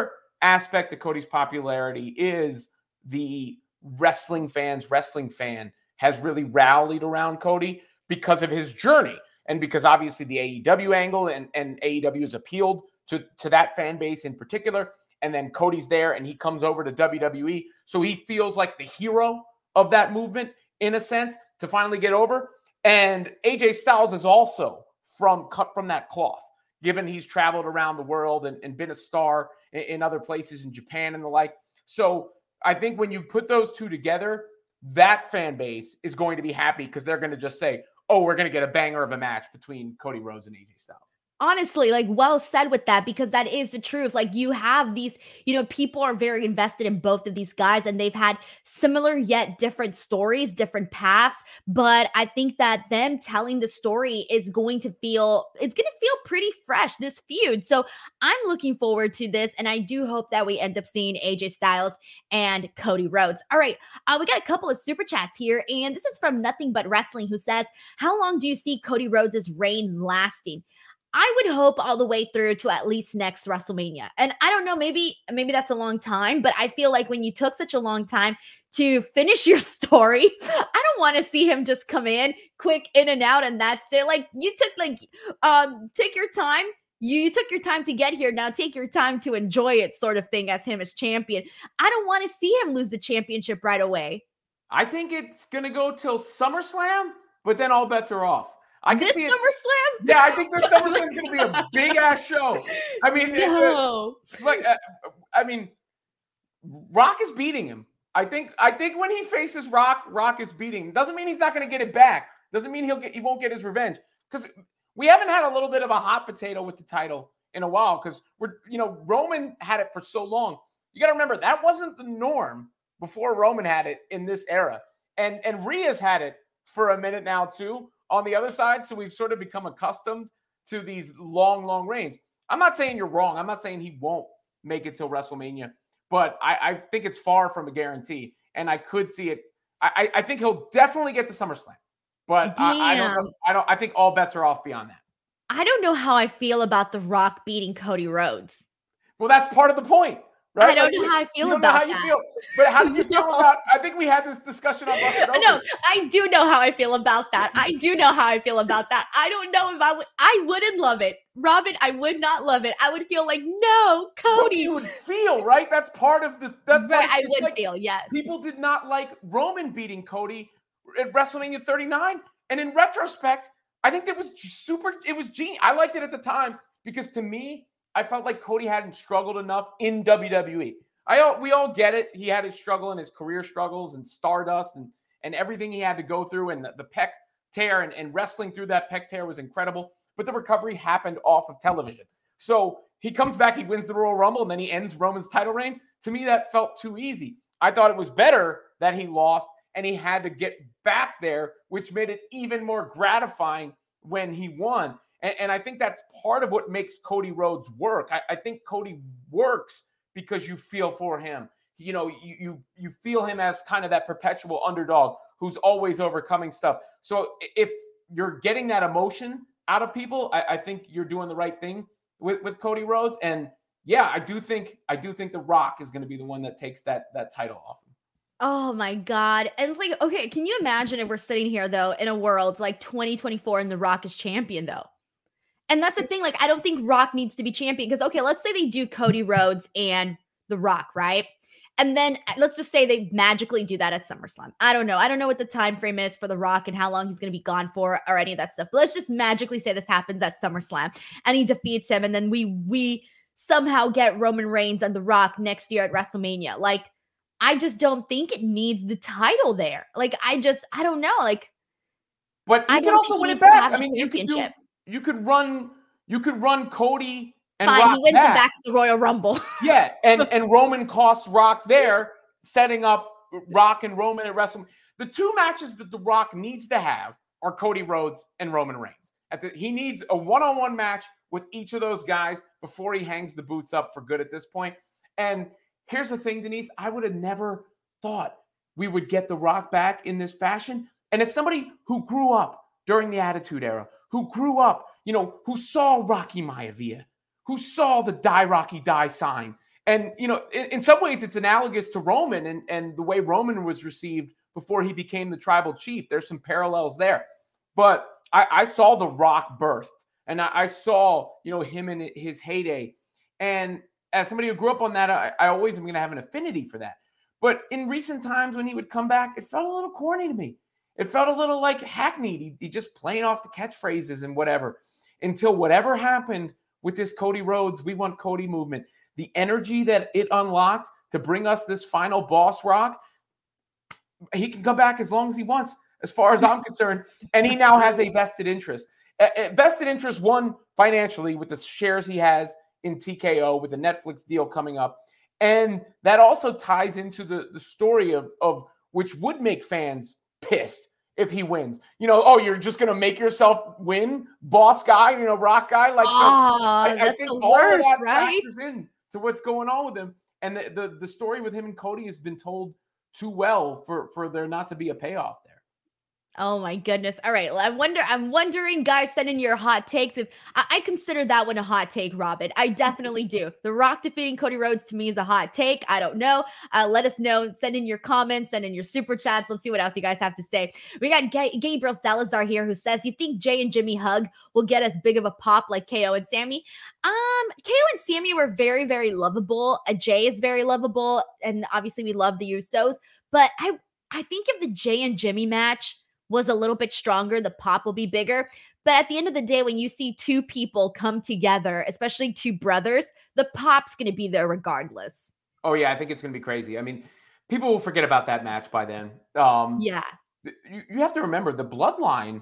aspect of Cody's popularity is the wrestling fans, wrestling fan has really rallied around Cody because of his journey. And because obviously the A E W angle and, and A E W has appealed to, to that fan base in particular. And then Cody's there and he comes over to W W E. So he feels like the hero of that movement in a sense to finally get over. And A J Styles is also from cut from that cloth, given he's traveled around the world and, and been a star in, in other places in Japan and the like. So I think when you put those two together, that fan base is going to be happy because they're going to just say, oh, we're going to get a banger of a match between Cody Rhodes and A J Styles. Honestly, like well said with that, because that is the truth. Like you have these, you know, people are very invested in both of these guys and they've had similar yet different stories, different paths. But I think that them telling the story is going to feel, it's going to feel pretty fresh, this feud. So I'm looking forward to this. And I do hope that we end up seeing A J Styles and Cody Rhodes. All right. Uh, we got a couple of super chats here. And this is from Nothing But Wrestling, who says, how long do you see Cody Rhodes' reign lasting? I would hope all the way through to at least next WrestleMania. And I don't know, maybe, maybe that's a long time, but I feel like when you took such a long time to finish your story, I don't want to see him just come in quick in and out and that's it. Like you took like, um, take your time. You, you took your time to get here. Now take your time to enjoy it sort of thing as him as champion. I don't want to see him lose the championship right away. I think it's going to go till SummerSlam, but then all bets are off. I can this see it. SummerSlam? Yeah, I think this SummerSlam is going to be a big ass show. I mean, no. it, it, like, uh, I mean, Rock is beating him. I think. I think when he faces Rock, Rock is beating him. Doesn't mean he's not going to get it back. Doesn't mean he'll get. He won't get his revenge because we haven't had a little bit of a hot potato with the title in a while because we're, you know, Roman had it for so long. You got to remember that wasn't the norm before Roman had it in this era, and and Rhea's had it for a minute now too. On the other side, so we've sort of become accustomed to these long, long reigns. I'm not saying you're wrong. I'm not saying he won't make it till WrestleMania, but I, I think it's far from a guarantee, and I could see it. I, I think he'll definitely get to SummerSlam, but I, I don't. Know, I don't. I think all bets are off beyond that. I don't know how I feel about The Rock beating Cody Rhodes. Well, that's part of the point. Right? I don't like, know how I feel you don't about know how that. You feel, but how do you feel about? I think we had this discussion on Busted Open. No, I do know how I feel about that. I do know how I feel about that. I don't know if I would. I wouldn't love it, Robin. I would not love it. I would feel like no, Cody. You would feel right. That's part of this. That's right, I would like feel yes. People did not like Roman beating Cody at WrestleMania thirty-nine, and in retrospect, I think that was super. It was genius. I liked it at the time because to me, I felt like Cody hadn't struggled enough in W W E. I all, we all get it. He had his struggle and his career struggles and Stardust and, and everything he had to go through and the, the pec tear and, and wrestling through that pec tear was incredible. But the recovery happened off of television. So he comes back, he wins the Royal Rumble, and then he ends Roman's title reign. To me, that felt too easy. I thought it was better that he lost and he had to get back there, which made it even more gratifying when he won. And, and I think that's part of what makes Cody Rhodes work. I, I think Cody works because you feel for him. You know, you, you you feel him as kind of that perpetual underdog who's always overcoming stuff. So if you're getting that emotion out of people, I, I think you're doing the right thing with, with Cody Rhodes. And yeah, I do think I do think The Rock is going to be the one that takes that that title off him. Oh my God. And it's like, okay, can you imagine if we're sitting here though in a world like twenty twenty-four and The Rock is champion though? And that's the thing. Like, I don't think Rock needs to be champion because, okay, let's say they do Cody Rhodes and The Rock, right? And then let's just say they magically do that at SummerSlam. I don't know. I don't know what the time frame is for The Rock and how long he's going to be gone for or any of that stuff. But let's just magically say this happens at SummerSlam and he defeats him. And then we we somehow get Roman Reigns and The Rock next year at WrestleMania. Like, I just don't think it needs the title there. Like, I just, I don't know. Like, but you I can don't also think win he it needs to back. have I a mean, you could do, championship. you could run, you could run Cody and Fine, Rock he wins back. it back at the Royal Rumble. Yeah, and and Roman costs Rock there, setting up Rock and Roman at WrestleMania. The two matches that The Rock needs to have are Cody Rhodes and Roman Reigns. At the, he needs a one-on-one match with each of those guys before he hangs the boots up for good at this point. And here's the thing, Denise, I would have never thought we would get The Rock back in this fashion. And as somebody who grew up during the Attitude Era, who grew up, you know, who saw Rocky Maivia, who saw the Die Rocky Die sign And, you know, in, in some ways it's analogous to Roman and, and the way Roman was received before he became the tribal chief. There's some parallels there. But I, I saw The Rock birthed, and I, I saw, you know, him in his heyday. And as somebody who grew up on that, I, I always am going to have an affinity for that. But in recent times when he would come back, it felt a little corny to me. It felt a little like hackneyed. He, he just playing off the catchphrases and whatever. Until whatever happened with this Cody Rhodes, we want Cody movement, the energy that it unlocked to bring us this final Boss Rock, he can come back as long as he wants, as far as I'm concerned. And he now has a vested interest. A, a vested interest, one, financially with the shares he has in T K O, with the Netflix deal coming up. And that also ties into the, the story of, of which would make fans pissed if he wins. You know, oh, you're just going to make yourself win, boss guy, you know, rock guy. Like, so oh, I, that's I think the all worst, of that right? factors in to what's going on with him. And the, the, the story with him and Cody has been told too well for, for there not to be a payoff there. Oh my goodness. All right. Well, I wonder, I'm wondering, guys, send in your hot takes. If I, I consider that one a hot take, Robin. I definitely do. The Rock defeating Cody Rhodes to me is a hot take. I don't know. Uh, let us know. Send in your comments, send in your super chats. Let's see what else you guys have to say. We got G- Gabriel Salazar here who says, you think Jay and Jimmy hug will get as big of a pop like K O and Sammy? Um, K O and Sammy were very, very lovable. Uh, Jay is very lovable. And obviously we love the Usos, but I, I think if the Jay and Jimmy match was a little bit stronger, the pop will be bigger. But at the end of the day, when you see two people come together, especially two brothers, the pop's going to be there regardless. Oh, yeah, I think it's going to be crazy. I mean, people will forget about that match by then. Um, yeah. You, you have to remember the Bloodline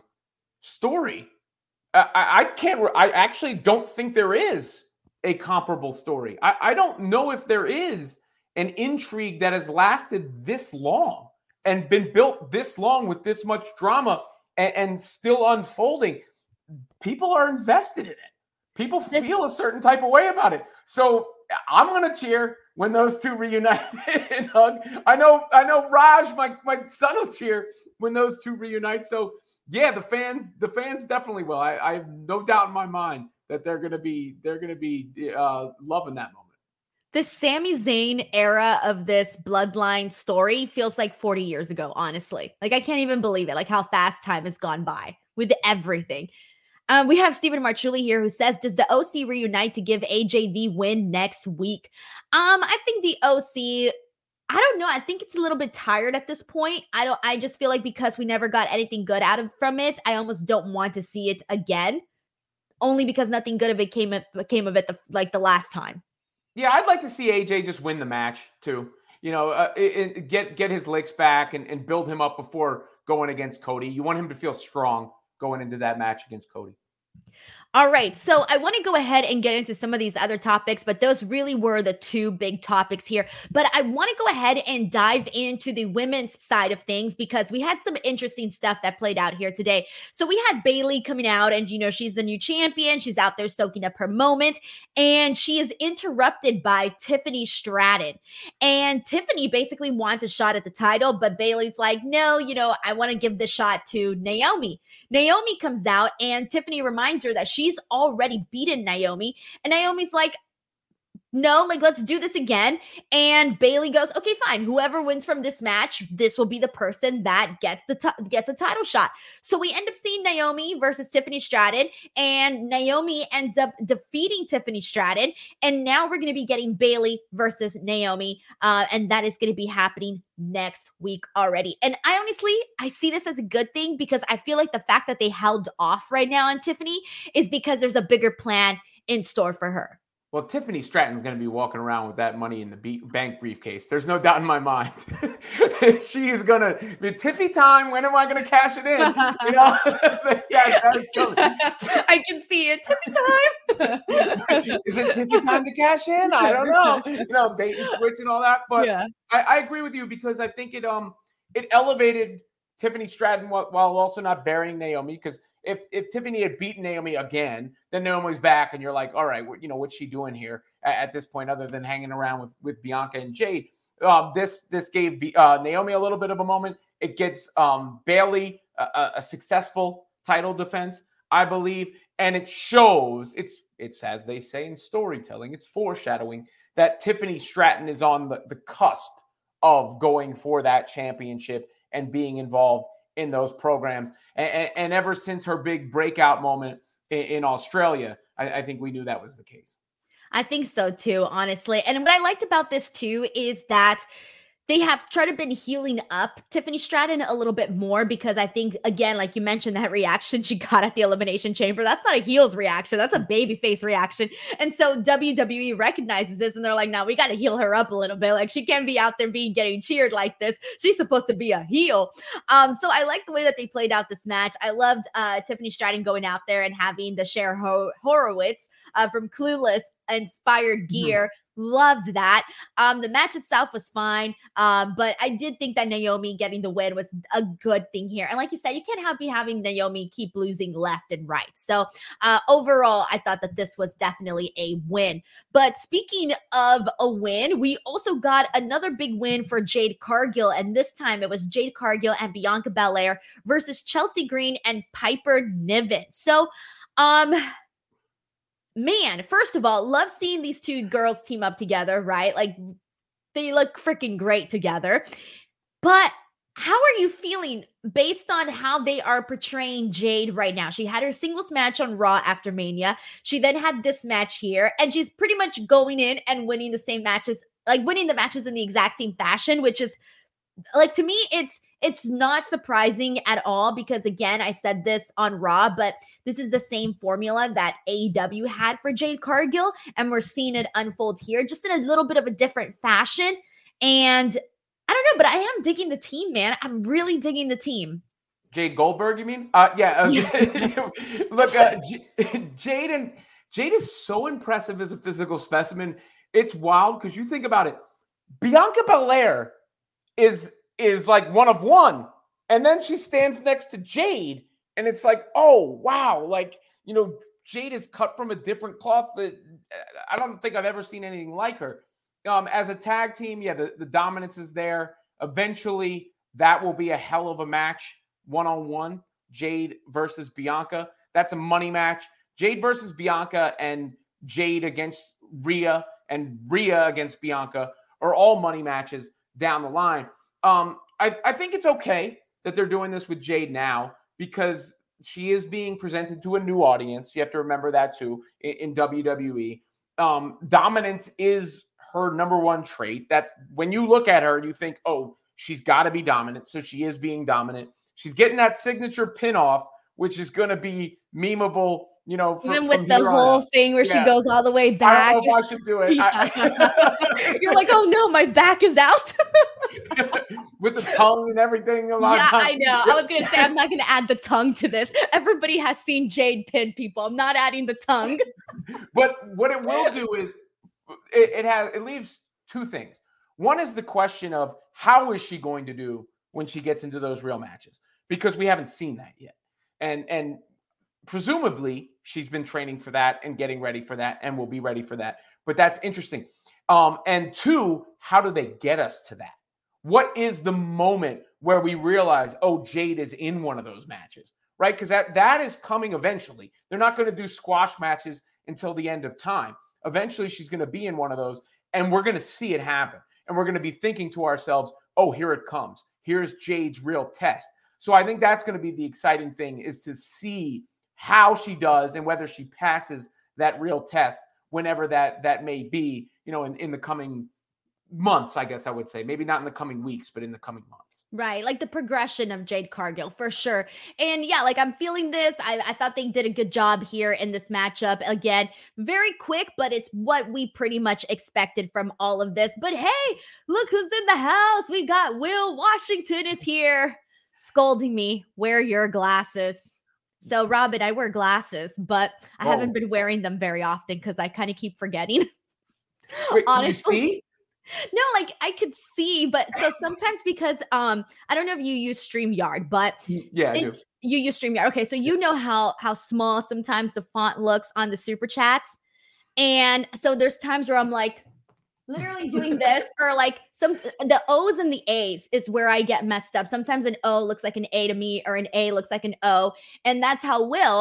story. I, I, I can't, I actually don't think there is a comparable story. I, I don't know if there is an intrigue that has lasted this long and been built this long with this much drama and, and still unfolding. People are invested in it. People This- feel a certain type of way about it. So I'm going to cheer when those two reunite and hug. I know, I know Raj, my, my son, will cheer when those two reunite. So yeah, the fans, the fans definitely will. I, I have no doubt in my mind that they're going to be, they're going to be uh, loving that moment. The Sami Zayn era of this Bloodline story feels like forty years ago, honestly. Like, I can't even believe it, like how fast time has gone by with everything. Um, we have Stephen Marchulli here who says, does the O C reunite to give A J the win next week? Um, I think the O C, I don't know. I think it's a little bit tired at this point. I don't, I just feel like because we never got anything good out of from it, I almost don't want to see it again, only because nothing good of it came, came of it the, like the last time. Yeah, I'd like to see A J just win the match too. You know, uh, it, it, get get his licks back and, and build him up before going against Cody. You want him to feel strong going into that match against Cody. All right, so I want to go ahead and get into some of these other topics, but those really were the two big topics here. But I want to go ahead and dive into the women's side of things because we had some interesting stuff that played out here today. So we had Bayley coming out and, you know, she's the new champion. She's out there soaking up her moment, and she is interrupted by Tiffany Stratton. And Tiffany basically wants a shot at the title, but Bayley's like, no, you know, I want to give the shot to Naomi. Naomi comes out and Tiffany reminds her that she She's already beaten Naomi. And Naomi's like, no, like, let's do this again. And Bayley goes, okay, fine. Whoever wins from this match, this will be the person that gets the t- gets a title shot. So we end up seeing Naomi versus Tiffany Stratton, and Naomi ends up defeating Tiffany Stratton. And now we're going to be getting Bayley versus Naomi, uh, and that is going to be happening next week already. And I honestly, I see this as a good thing because I feel like the fact that they held off right now on Tiffany is because there's a bigger plan in store for her. Well, Tiffany Stratton's going to be walking around with that money in the be- bank briefcase. There's no doubt in my mind. She is going to be Tiffy time. When am I going to cash it in? You know, yeah, that's coming. I can see it. Tiffy time. Is it Tiffy time to cash in? I don't know. You know, bait and switch and all that. But yeah. I, I agree with you because I think it um it elevated Tiffany Stratton while, while also not burying Naomi. Because if if Tiffany had beaten Naomi again, then Naomi's back, and you're like, all right, you know, what's she doing here at, at this point, other than hanging around with with Bianca and Jade? Uh, this this gave uh, Naomi a little bit of a moment. It gets um, Bayley a, a successful title defense, I believe, and it shows it's it's, as they say in storytelling, it's foreshadowing that Tiffany Stratton is on the, the cusp of going for that championship and being involved in those programs. And, and, and ever since her big breakout moment in, in Australia, I, I think we knew that was the case. I think so too, honestly. And what I liked about this too is that they have tried to been healing up Tiffany Stratton a little bit more, because I think, again, like you mentioned, that reaction she got at the Elimination Chamber, that's not a heel's reaction. That's a babyface reaction. And so W W E recognizes this and they're like, no, we got to heal her up a little bit. Like, she can't be out there being getting cheered like this. She's supposed to be a heel. Um, so I like the way that they played out this match. I loved uh, Tiffany Stratton going out there and having the Cher Ho- Horowitz uh, from Clueless inspired gear. Mm-hmm. Loved that. Um, the match itself was fine. Um, but I did think that Naomi getting the win was a good thing here. And like you said, you can't have be having Naomi keep losing left and right. So uh, overall, I thought that this was definitely a win. But speaking of a win, we also got another big win for Jade Cargill. And this time it was Jade Cargill and Bianca Belair versus Chelsea Green and Piper Niven. So, um, man, first of all, love seeing these two girls team up together, right? Like, they look freaking great together. But how are you feeling based on how they are portraying Jade right now? She had her singles match on Raw after Mania. She then had this match here, and she's pretty much going in and winning the same matches, like winning the matches in the exact same fashion, which is, like, to me, it's It's not surprising at all, because, again, I said this on Raw, but this is the same formula that A E W had for Jade Cargill, and we're seeing it unfold here just in a little bit of a different fashion. And I don't know, but I am digging the team, man. I'm really digging the team. Jade Goldberg, you mean? Uh, yeah. Okay. Look, uh, J- Jade and Jade is so impressive as a physical specimen. It's wild because you think about it. Bianca Belair is is like one of one. And then she stands next to Jade. And it's like, oh, wow. Like, you know, Jade is cut from a different cloth. That I don't think I've ever seen anything like her. Um, as a tag team, yeah, the, the dominance is there. Eventually, that will be a hell of a match, one-on-one, Jade versus Bianca. That's a money match. Jade versus Bianca and Jade against Rhea and Rhea against Bianca are all money matches down the line. Um, I, I think it's okay that they're doing this with Jade now, because she is being presented to a new audience. You have to remember that too in, in W W E. Um, dominance is her number one trait. That's when you look at her, you think, oh, she's got to be dominant. So she is being dominant. She's getting that signature pin off, which is going to be memeable. You know, for, even with the whole thing where yeah. she goes all the way back. I don't know if I should do it. Yeah. I, You're like, oh no, my back is out. With the tongue and everything. A lot yeah, of times. I know. I was going to say, I'm not going to add the tongue to this. Everybody has seen Jade pin people. I'm not adding the tongue. But what it will do is it, it has, it leaves two things. One is the question of how is she going to do when she gets into those real matches? Because we haven't seen that yet. And, and, presumably, she's been training for that and getting ready for that and will be ready for that. But that's interesting. Um, and two, how do they get us to that? What is the moment where we realize, oh, Jade is in one of those matches, right? Because that, that is coming eventually. They're not going to do squash matches until the end of time. Eventually, she's going to be in one of those, and we're going to see it happen. And we're going to be thinking to ourselves, oh, here it comes. Here's Jade's real test. So I think that's going to be the exciting thing, is to see how she does and whether she passes that real test whenever that that may be, you know, in, in the coming months, I guess I would say. Maybe not in the coming weeks, but in the coming months. Right. Like the progression of Jade Cargill, for sure. And yeah, like I'm feeling this. I, I thought they did a good job here in this matchup. Again, very quick, but it's what we pretty much expected from all of this. But hey, look who's in the house. We got Will Washington is here scolding me. Wear your glasses. So, Robin, I wear glasses, but I Whoa. haven't been wearing them very often because I kind of keep forgetting. Wait, Honestly. Can you see? No, like I could see, but so sometimes because um I don't know if you use StreamYard, but yeah, I do. You use StreamYard. Okay, so you know how how small sometimes the font looks on the super chats. And so there's times where I'm like literally doing this, or like some the O's and the A's is where I get messed up. Sometimes an O looks like an A to me, or an A looks like an O. And that's how Will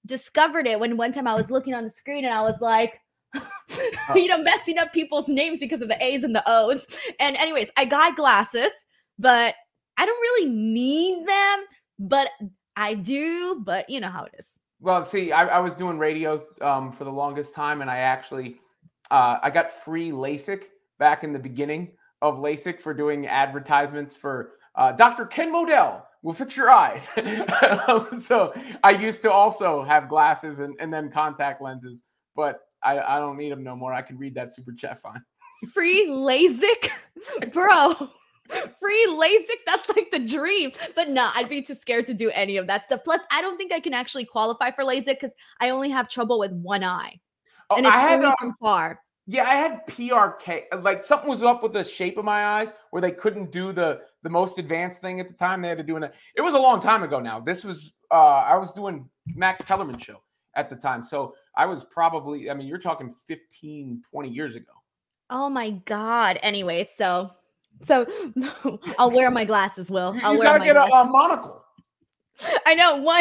discovered it when one time I was looking on the screen and I was like, you know, messing up people's names because of the A's and the O's. And anyways, I got glasses, but I don't really need them, but I do, but you know how it is. Well, see, I, I was doing radio um, for the longest time, and I actually, uh, I got free LASIK back in the beginning of LASIK for doing advertisements for uh, Doctor Ken Modell will fix your eyes. So I used to also have glasses and, and then contact lenses, but I, I don't need them no more. I can read that super chat fine. Free LASIK? Bro. Free LASIK, that's like the dream. But no, I'd be too scared to do any of that stuff. Plus, I don't think I can actually qualify for LASIK because I only have trouble with one eye. Oh, and it's I had only um, from far. Yeah, I had P R K. Like something was up with the shape of my eyes where they couldn't do the the most advanced thing at the time. They had to do it. It was a long time ago now. This was uh, I was doing Max Kellerman show at the time. So I was probably, I mean, you're talking fifteen, twenty years ago. Oh my God. Anyway, so So I'll wear my glasses, Will. I'll you wear gotta my get a, glasses. a monocle. I know one.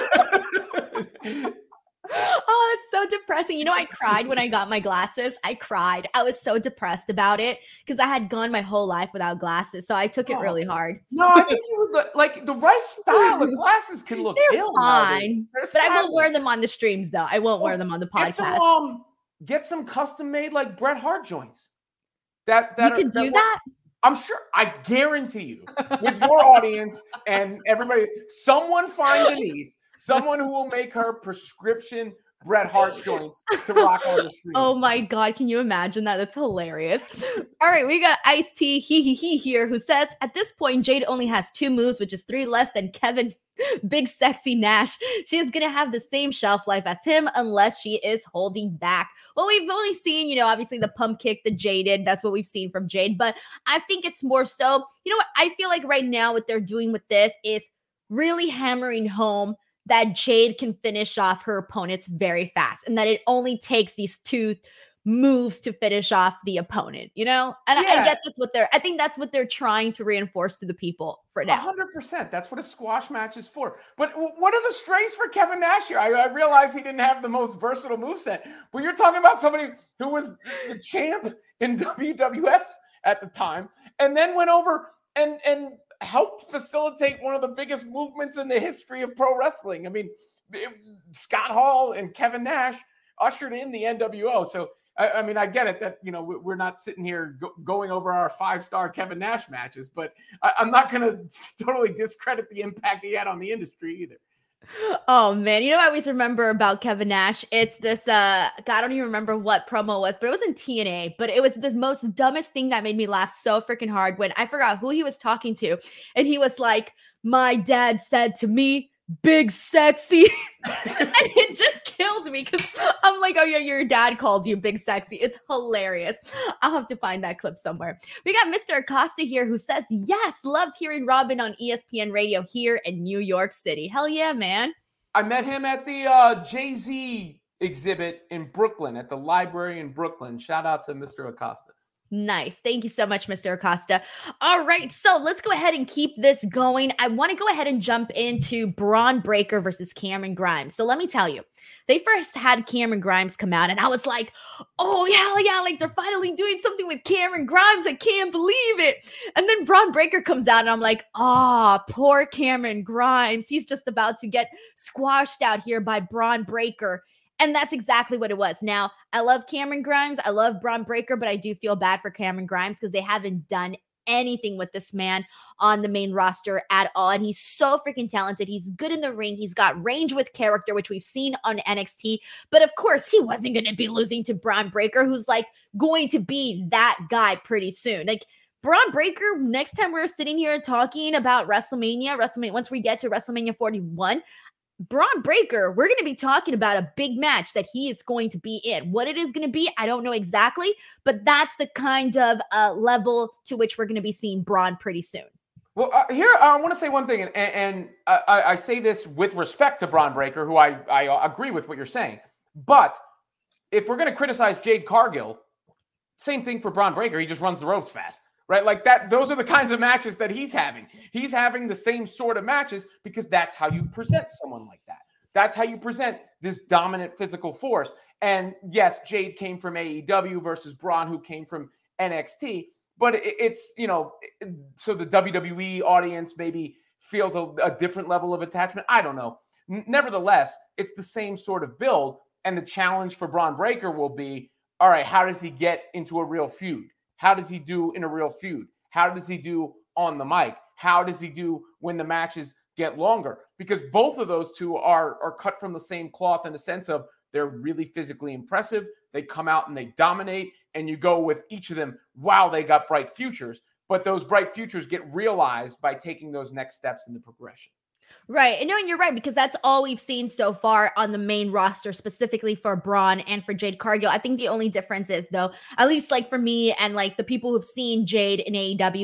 Just... Oh, it's so depressing. You know, I cried when I got my glasses. I cried. I was so depressed about it because I had gone my whole life without glasses. So I took it oh. really hard. No, I think you would like the right style of glasses can look They're ill. fine, but I won't wear them on the streams though. I won't oh, wear them on the get podcast. Some, um, get some custom made like Bret Hart joints. That that you can are, do that, that. I'm sure. I guarantee you, with your audience and everybody, someone find Denise, someone who will make her prescription Bret Hart joints to rock on the street. Oh my God, can you imagine that? That's hilarious. All right, we got Ice-T he he he here who says, at this point, Jade only has two moves, which is three less than Kevin Big Sexy Nash. She is going to have the same shelf life as him unless she is holding back. Well, we've only seen, you know, obviously the pump kick, the Jaded. That's what we've seen from Jade. But I think it's more so, you know what? I feel like right now what they're doing with this is really hammering home that Jade can finish off her opponents very fast and that it only takes these two moves to finish off the opponent, you know? And yeah. I, I get that's what they're, I think that's what they're trying to reinforce to the people for now. one hundred percent. That's what a squash match is for. But what are the strengths for Kevin Nash here? I, I realize he didn't have the most versatile moveset, but you're talking about somebody who was the champ in W W F at the time and then went over and, and helped facilitate one of the biggest movements in the history of pro wrestling. I mean, it, Scott Hall and Kevin Nash ushered in the N W O. So, I, I mean, I get it that, you know, we're not sitting here go, going over our five-star Kevin Nash matches, but I, I'm not going to totally discredit the impact he had on the industry either. Oh man, you know what I always remember about Kevin Nash? It's this uh God, I don't even remember what promo it was, but it was in T N A, but it was the most dumbest thing that made me laugh so freaking hard when I forgot who he was talking to. And he was like, my dad said to me, Big Sexy. And it just killed me because I'm like, oh yeah, your dad called you Big Sexy. It's hilarious. I'll have to find that clip somewhere. We got Mister Acosta here who says, yes, loved hearing Robin on E S P N radio here in New York City. Hell yeah, man. I met him at the uh, Jay-Z exhibit in Brooklyn, at the library in Brooklyn. Shout out to Mister Acosta. Nice. Thank you so much, Mister Acosta. All right, so let's go ahead and keep this going. I want to go ahead and jump into Bron Breakker versus Cameron Grimes. So let me tell you, they first had Cameron Grimes come out, and I was like, oh, hell yeah, like they're finally doing something with Cameron Grimes. I can't believe it. And then Bron Breakker comes out, and I'm like, oh, poor Cameron Grimes. He's just about to get squashed out here by Bron Breakker. And that's exactly what it was. Now, I love Cameron Grimes. I love Bron Breakker, but I do feel bad for Cameron Grimes because they haven't done anything with this man on the main roster at all. And he's so freaking talented. He's good in the ring. He's got range with character, which we've seen on N X T. But of course, he wasn't going to be losing to Bron Breakker, who's like going to be that guy pretty soon. Like, Bron Breakker, next time we're sitting here talking about WrestleMania, WrestleMania, once we get to WrestleMania forty-one, Bron Breakker, we're going to be talking about a big match that he is going to be in. What it is going to be, I don't know exactly, but that's the kind of uh, level to which we're going to be seeing Bron pretty soon. Well, uh, here, I want to say one thing, and, and I, I say this with respect to Bron Breakker, who I, I agree with what you're saying. But if we're going to criticize Jade Cargill, same thing for Bron Breakker. He just runs the ropes fast. Right? Like that, those are the kinds of matches that he's having. He's having the same sort of matches because that's how you present someone like that. That's how you present this dominant physical force. And yes, Jade came from A E W versus Braun, who came from N X T. But it, it's, you know, so the W W E audience maybe feels a, a different level of attachment. I don't know. N- nevertheless, it's the same sort of build. And the challenge for Bron Breakker will be, all right, how does he get into a real feud? How does he do in a real feud? How does he do on the mic? How does he do when the matches get longer? Because both of those two are, are cut from the same cloth in the sense of they're really physically impressive. They come out and they dominate, and you go with each of them, wow, they got bright futures. But those bright futures get realized by taking those next steps in the progression. Right. And no, and you're right, because that's all we've seen so far on the main roster, specifically for Braun and for Jade Cargill. I think the only difference is, though, at least like for me and like the people who've seen Jade in A E W,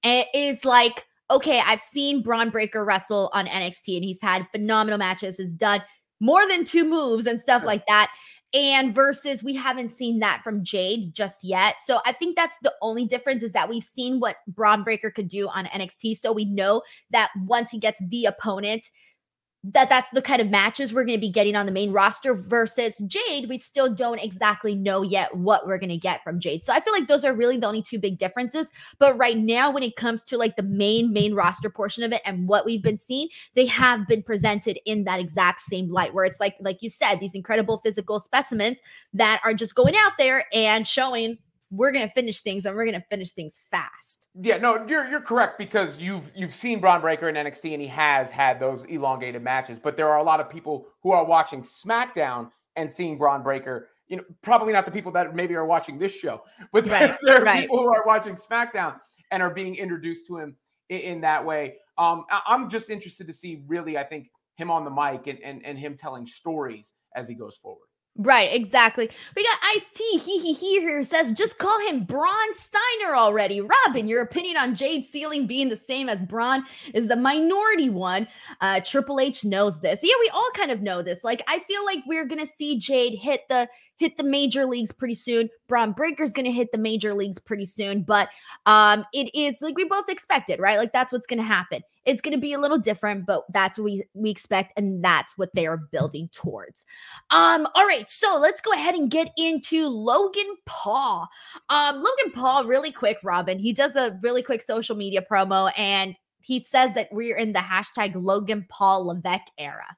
is like, okay, I've seen Bron Breakker wrestle on N X T and he's had phenomenal matches, has done more than two moves and stuff like that. And versus we haven't seen that from Jade just yet. So I think that's the only difference, is that we've seen what Bron Breakker could do on N X T. So we know that once he gets the opponent, that that's the kind of matches we're going to be getting on the main roster. Versus Jade, we still don't exactly know yet what we're going to get from Jade. So I feel like those are really the only two big differences. But right now, when it comes to like the main, main roster portion of it and what we've been seeing, they have been presented in that exact same light, where it's like, like you said, these incredible physical specimens that are just going out there and showing we're going to finish things, and we're going to finish things fast. Yeah, no, you're you're correct, because you've you've seen Bron Breakker in N X T and he has had those elongated matches. But there are a lot of people who are watching SmackDown and seeing Bron Breakker. You know, probably not the people that maybe are watching this show, but right, there, there are right. people who are watching SmackDown and are being introduced to him in, in that way. Um, I, I'm just interested to see, really, I think, him on the mic and, and and him telling stories as he goes forward. Right, exactly. We got Ice-T, he, he, he here says, just call him Braun Steiner already. Robin, your opinion on Jade ceiling being the same as Braun is the minority one. Uh, Triple H knows this. Yeah, we all kind of know this. Like, I feel like we're going to see Jade hit the hit the major leagues pretty soon. Bron Breakker's going to hit the major leagues pretty soon. But um, it is like we both expected, right? Like, that's what's going to happen. It's going to be a little different, but that's what we, we expect, and that's what they are building towards. Um, all right, so let's go ahead and get into Logan Paul. Um, Logan Paul, really quick, Robin, he does a really quick social media promo, and he says that we're in the hashtag Logan Paul Levesque era.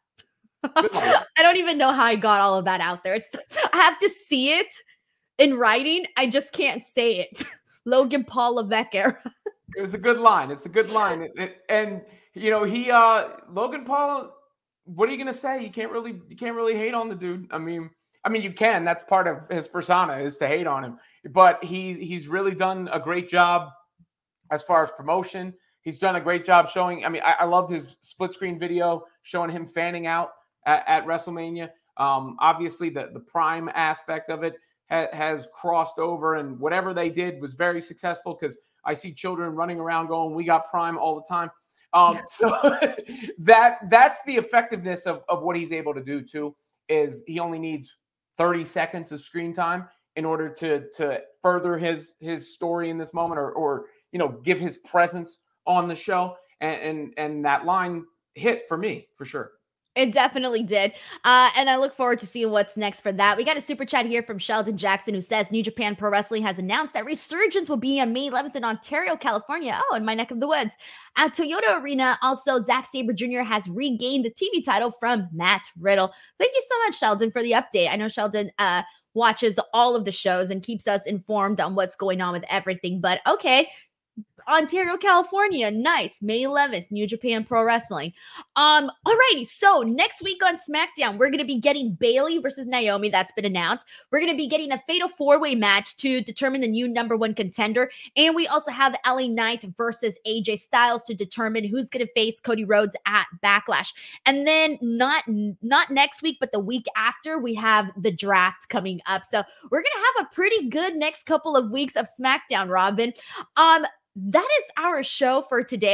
I don't even know how I got all of that out there. It's, I have to see it in writing. I just can't say it. Logan Paul Levesque era. It was a good line. It's a good line. It, it, and, you know, he, uh, Logan Paul, what are you going to say? You can't really, you can't really hate on the dude. I mean, I mean, you can, that's part of his persona, is to hate on him, but he, he's really done a great job as far as promotion. He's done a great job showing, I mean, I, I loved his split screen video showing him fanning out at, at WrestleMania. Um, obviously the, the Prime aspect of it ha- has crossed over, and whatever they did was very successful, because I see children running around going, we got Prime all the time. Um, so that that's the effectiveness of, of what he's able to do too, is he only needs thirty seconds of screen time in order to, to further his, his story in this moment, or, or, you know, give his presence on the show. And, and, and that line hit for me, for sure. It definitely did. Uh, and I look forward to seeing what's next for that. We got a super chat here from Sheldon Jackson, who says New Japan Pro Wrestling has announced that Resurgence will be on May eleventh in Ontario, California. Oh, in my neck of the woods. At Toyota Arena, also, Zack Sabre Junior has regained the T V title from Matt Riddle. Thank you so much, Sheldon, for the update. I know Sheldon uh, watches all of the shows and keeps us informed on what's going on with everything. But okay. Ontario, California. Nice. May eleventh, New Japan Pro Wrestling. Um, alrighty. So next week on SmackDown, we're going to be getting Bayley versus Naomi. That's been announced. We're going to be getting a fatal four-way match to determine the new number one contender. And we also have L A Knight versus A J Styles to determine who's going to face Cody Rhodes at Backlash. And then not, not next week, but the week after, we have the draft coming up. So we're going to have a pretty good next couple of weeks of SmackDown, Robin. Um, That is our show for today.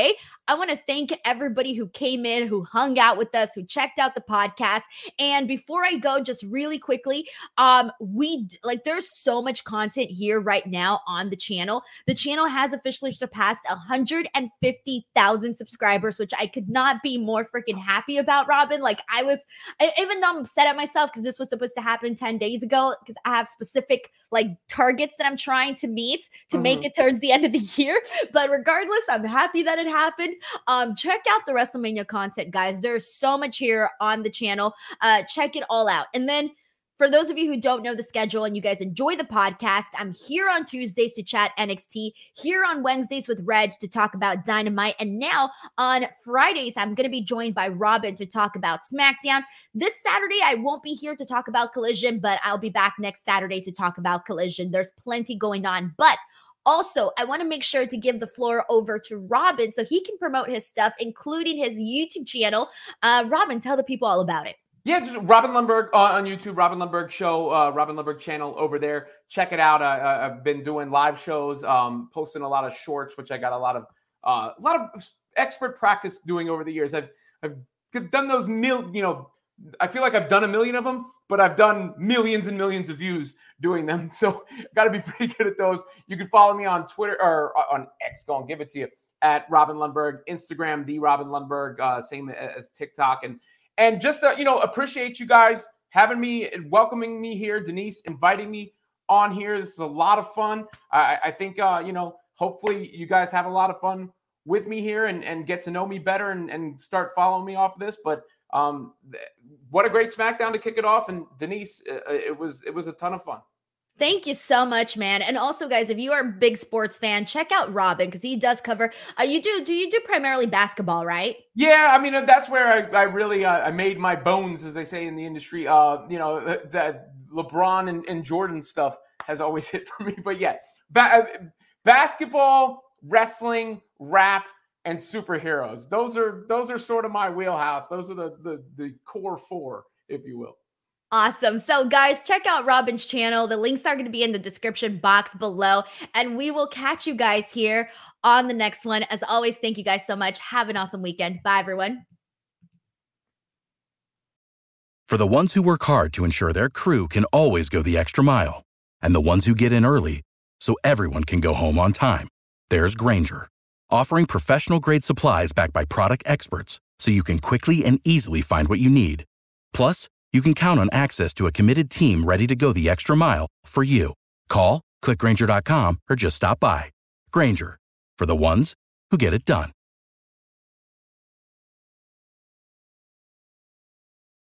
I want to thank everybody who came in, who hung out with us, who checked out the podcast. And before I go, just really quickly, um, we like there's so much content here right now on the channel. The channel has officially surpassed one hundred fifty thousand subscribers, which I could not be more freaking happy about, Robin. Like I was, I, even though I'm upset at myself because this was supposed to happen ten days ago, because I have specific like targets that I'm trying to meet to mm-hmm. make it towards the end of the year. But regardless, I'm happy that it happened. Um, check out the WrestleMania content, guys. There's so much here on the channel. Uh, check it all out. And then for those of you who don't know the schedule and you guys enjoy the podcast, I'm here on Tuesdays to chat N X T, here on Wednesdays with Reg to talk about Dynamite, and now on Fridays, I'm going to be joined by Robin to talk about SmackDown. This Saturday, I won't be here to talk about Collision, but I'll be back next Saturday to talk about Collision. There's plenty going on, but also, I want to make sure to give the floor over to Robin so he can promote his stuff, including his YouTube channel. Uh, Robin, tell the people all about it. Yeah, just Robin Lundberg uh, on YouTube, Robin Lundberg Show, uh, Robin Lundberg channel over there. Check it out. Uh, I've been doing live shows, um, posting a lot of shorts, which I got a lot of uh, a lot of expert practice doing over the years. I've I've done those mil, you know, I feel like I've done a million of them, but I've done millions and millions of views doing them. So got to be pretty good at those. You can follow me on Twitter or on X. Go and give it to you at Robin Lundberg, Instagram, the Robin Lundberg, uh, same as TikTok. And And just, uh, you know, appreciate you guys having me, welcoming me here, Denise, inviting me on here. This is a lot of fun. I, I think, uh, you know, hopefully you guys have a lot of fun with me here and, and get to know me better and, and start following me off of this. But um, what a great SmackDown to kick it off. And Denise, uh, it was it was a ton of fun. Thank you so much, man. And also, guys, if you are a big sports fan, check out Robin because he does cover. Uh, you do, do you do primarily basketball, right? Yeah, I mean that's where I, I really uh, I made my bones, as they say in the industry. Uh, you know, that, that LeBron and, and Jordan stuff has always hit for me. But yeah, ba- basketball, wrestling, rap, and superheroes. Those are those are sort of my wheelhouse. Those are the the, the core four, if you will. Awesome. So guys, check out Robin's channel. The links are going to be in the description box below, and we will catch you guys here on the next one. As always, thank you guys so much. Have an awesome weekend. Bye, everyone. For the ones who work hard to ensure their crew can always go the extra mile, and the ones who get in early so everyone can go home on time, there's Grainger, offering professional-grade supplies backed by product experts so you can quickly and easily find what you need. Plus, you can count on access to a committed team ready to go the extra mile for you. Call, click Grainger dot com, or just stop by. Grainger, for the ones who get it done.